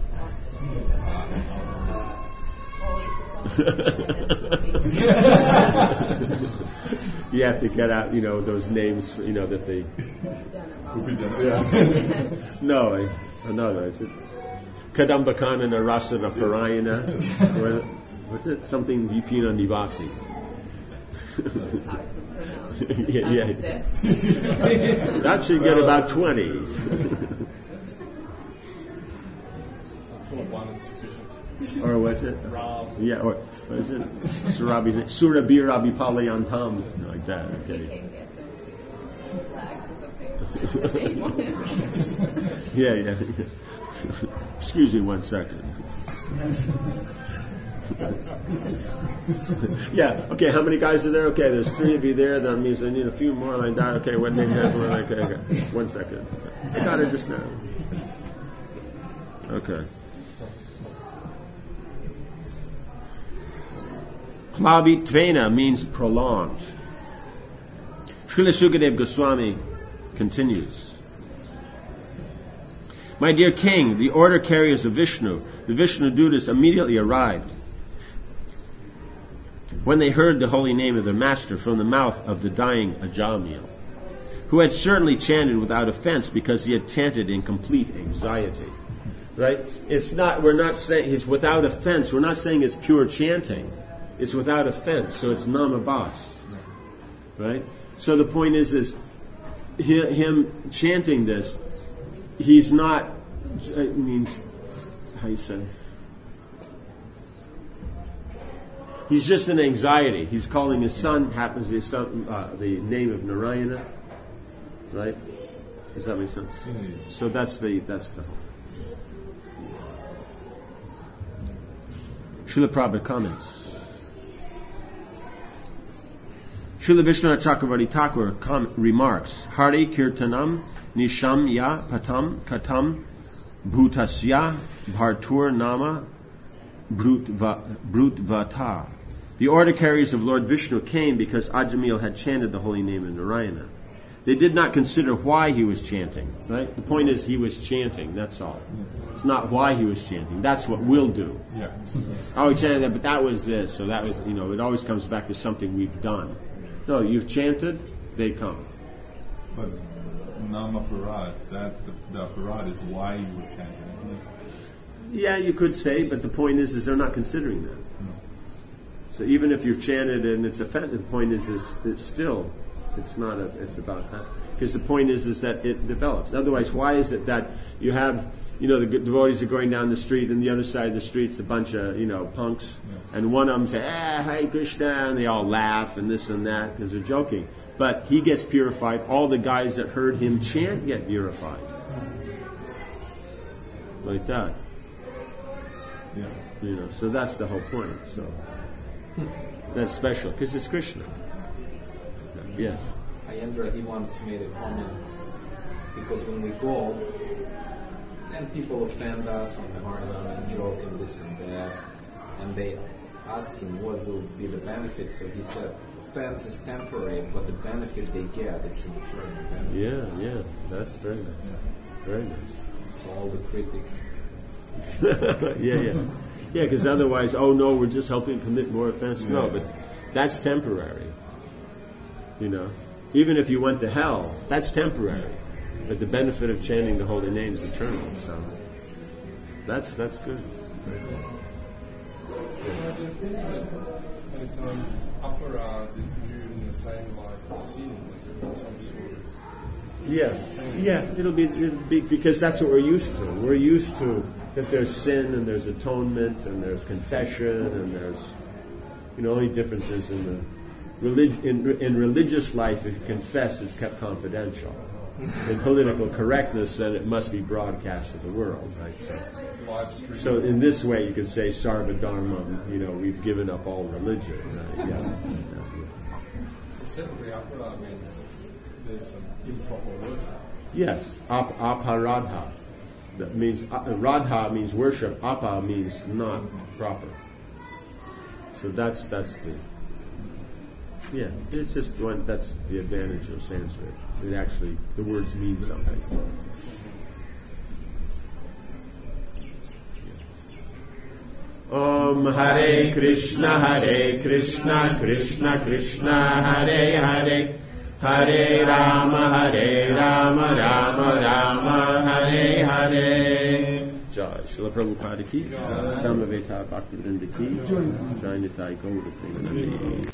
You have to get out, you know, those names, you know, that they... Yeah. No, I, another, is it? Kadambakana Narasana Parayana. What's it? Something Vipina Nivasi. yeah, yeah. That should get about twenty. Or was it? Yeah, or what is it? Surabi, Surabirabi Palayantam, something like that. Okay. yeah, yeah. Excuse me one second. yeah, okay, how many guys are there? Okay, there's three of you there. That means I need a few more like that. Okay, when they have more like okay, okay. One second. I got it just now. Okay. Plavitvena means prolonged. Srila Sukadeva Goswami continues. My dear king, the order carriers of Vishnu, the Vishnu Dutas, immediately arrived when they heard the holy name of their master from the mouth of the dying Ajamil, who had certainly chanted without offense because he had chanted in complete anxiety. Right? It's not, we're not saying he's without offense. We're not saying it's pure chanting. It's without offense, so it's namabas. Right? So the point is, is him chanting this, he's not, it means, how you say? He's just in anxiety. He's calling his son, happens to be son, uh, the name of Narayana. Right? Does that make sense? Mm-hmm. So that's the, that's the whole. Srila Prabhupada comments. Srila Vishwanath Chakravarti Thakur com- remarks, Hari Kirtanam Nisham Ya Patam Katam Bhutasya Bhartur Nama Bhrutvata. The order carriers of Lord Vishnu came because Ajamil had chanted the holy name of Narayana. They did not consider why he was chanting, right? The point is he was chanting, that's all. It's not why he was chanting. That's what we'll do. Yeah. Oh, he chanted that, but that was this, so that was, you know, it always comes back to something we've done. No, you've chanted, they come. But Nama Parad, that the, the Parad is why you were chanting, isn't it? Yeah, you could say, but the point is, is they're not considering that. No. So even if you've chanted and it's offended, the point is, is it's still, it's not a, it's about that. Because the point is, is that it develops. Otherwise, why is it that you have, you know, the devotees are going down the street, and the other side of the street's a bunch of, you know, punks, yeah. and one of them say, ah, Hare Krishna, and they all laugh and this and that because they're joking. But he gets purified. All the guys that heard him chant get purified. Like that. Yeah. You know, so that's the whole point. So that's special because it's Krishna. Yes. Ayendra, he once made a comment because when we go, then people offend us on the Maharadhan and joke and this and that, and they asked him what will be the benefit. So he said, offense is temporary, but the benefit they get, it's an eternal benefit. Yeah, yeah, that's very nice. Very nice. So all the critics. yeah, yeah. Yeah, because otherwise, oh no, we're just helping commit more offense. No, but that's temporary. You know, even if you went to hell, that's temporary. But the benefit of chanting the holy name is eternal. So that's that's good. I do think that many times aparad is viewed in the same light as sin, as some sort of Yeah, yeah. It'll be it'll be because that's what we're used to. We're used to that there's sin and there's atonement and there's confession and there's, you know, only difference is in the relig- in, in religious life, if you confess, it's kept confidential. In political correctness, then it must be broadcast to the world, right? So, so in this way, you could say sarva dharmam. You know, we've given up all religion. Right? Yeah. yeah, yeah. Typically, aparad means there's some improper worship. Yes, ap- aparadha. That means uh, radha means worship. Apa means not proper. So that's that's the yeah. It's just one. That's the advantage of Sanskrit. It actually the words mean something. Om Hare Krishna Hare Krishna Krishna Krishna Hare Hare Hare Rama Hare Rama Rama Rama Hare Hare. Jai Srila Prabhupada ki, Samaveta Bhaktivedanta ki, Jai Nitai Gaura Premanandi.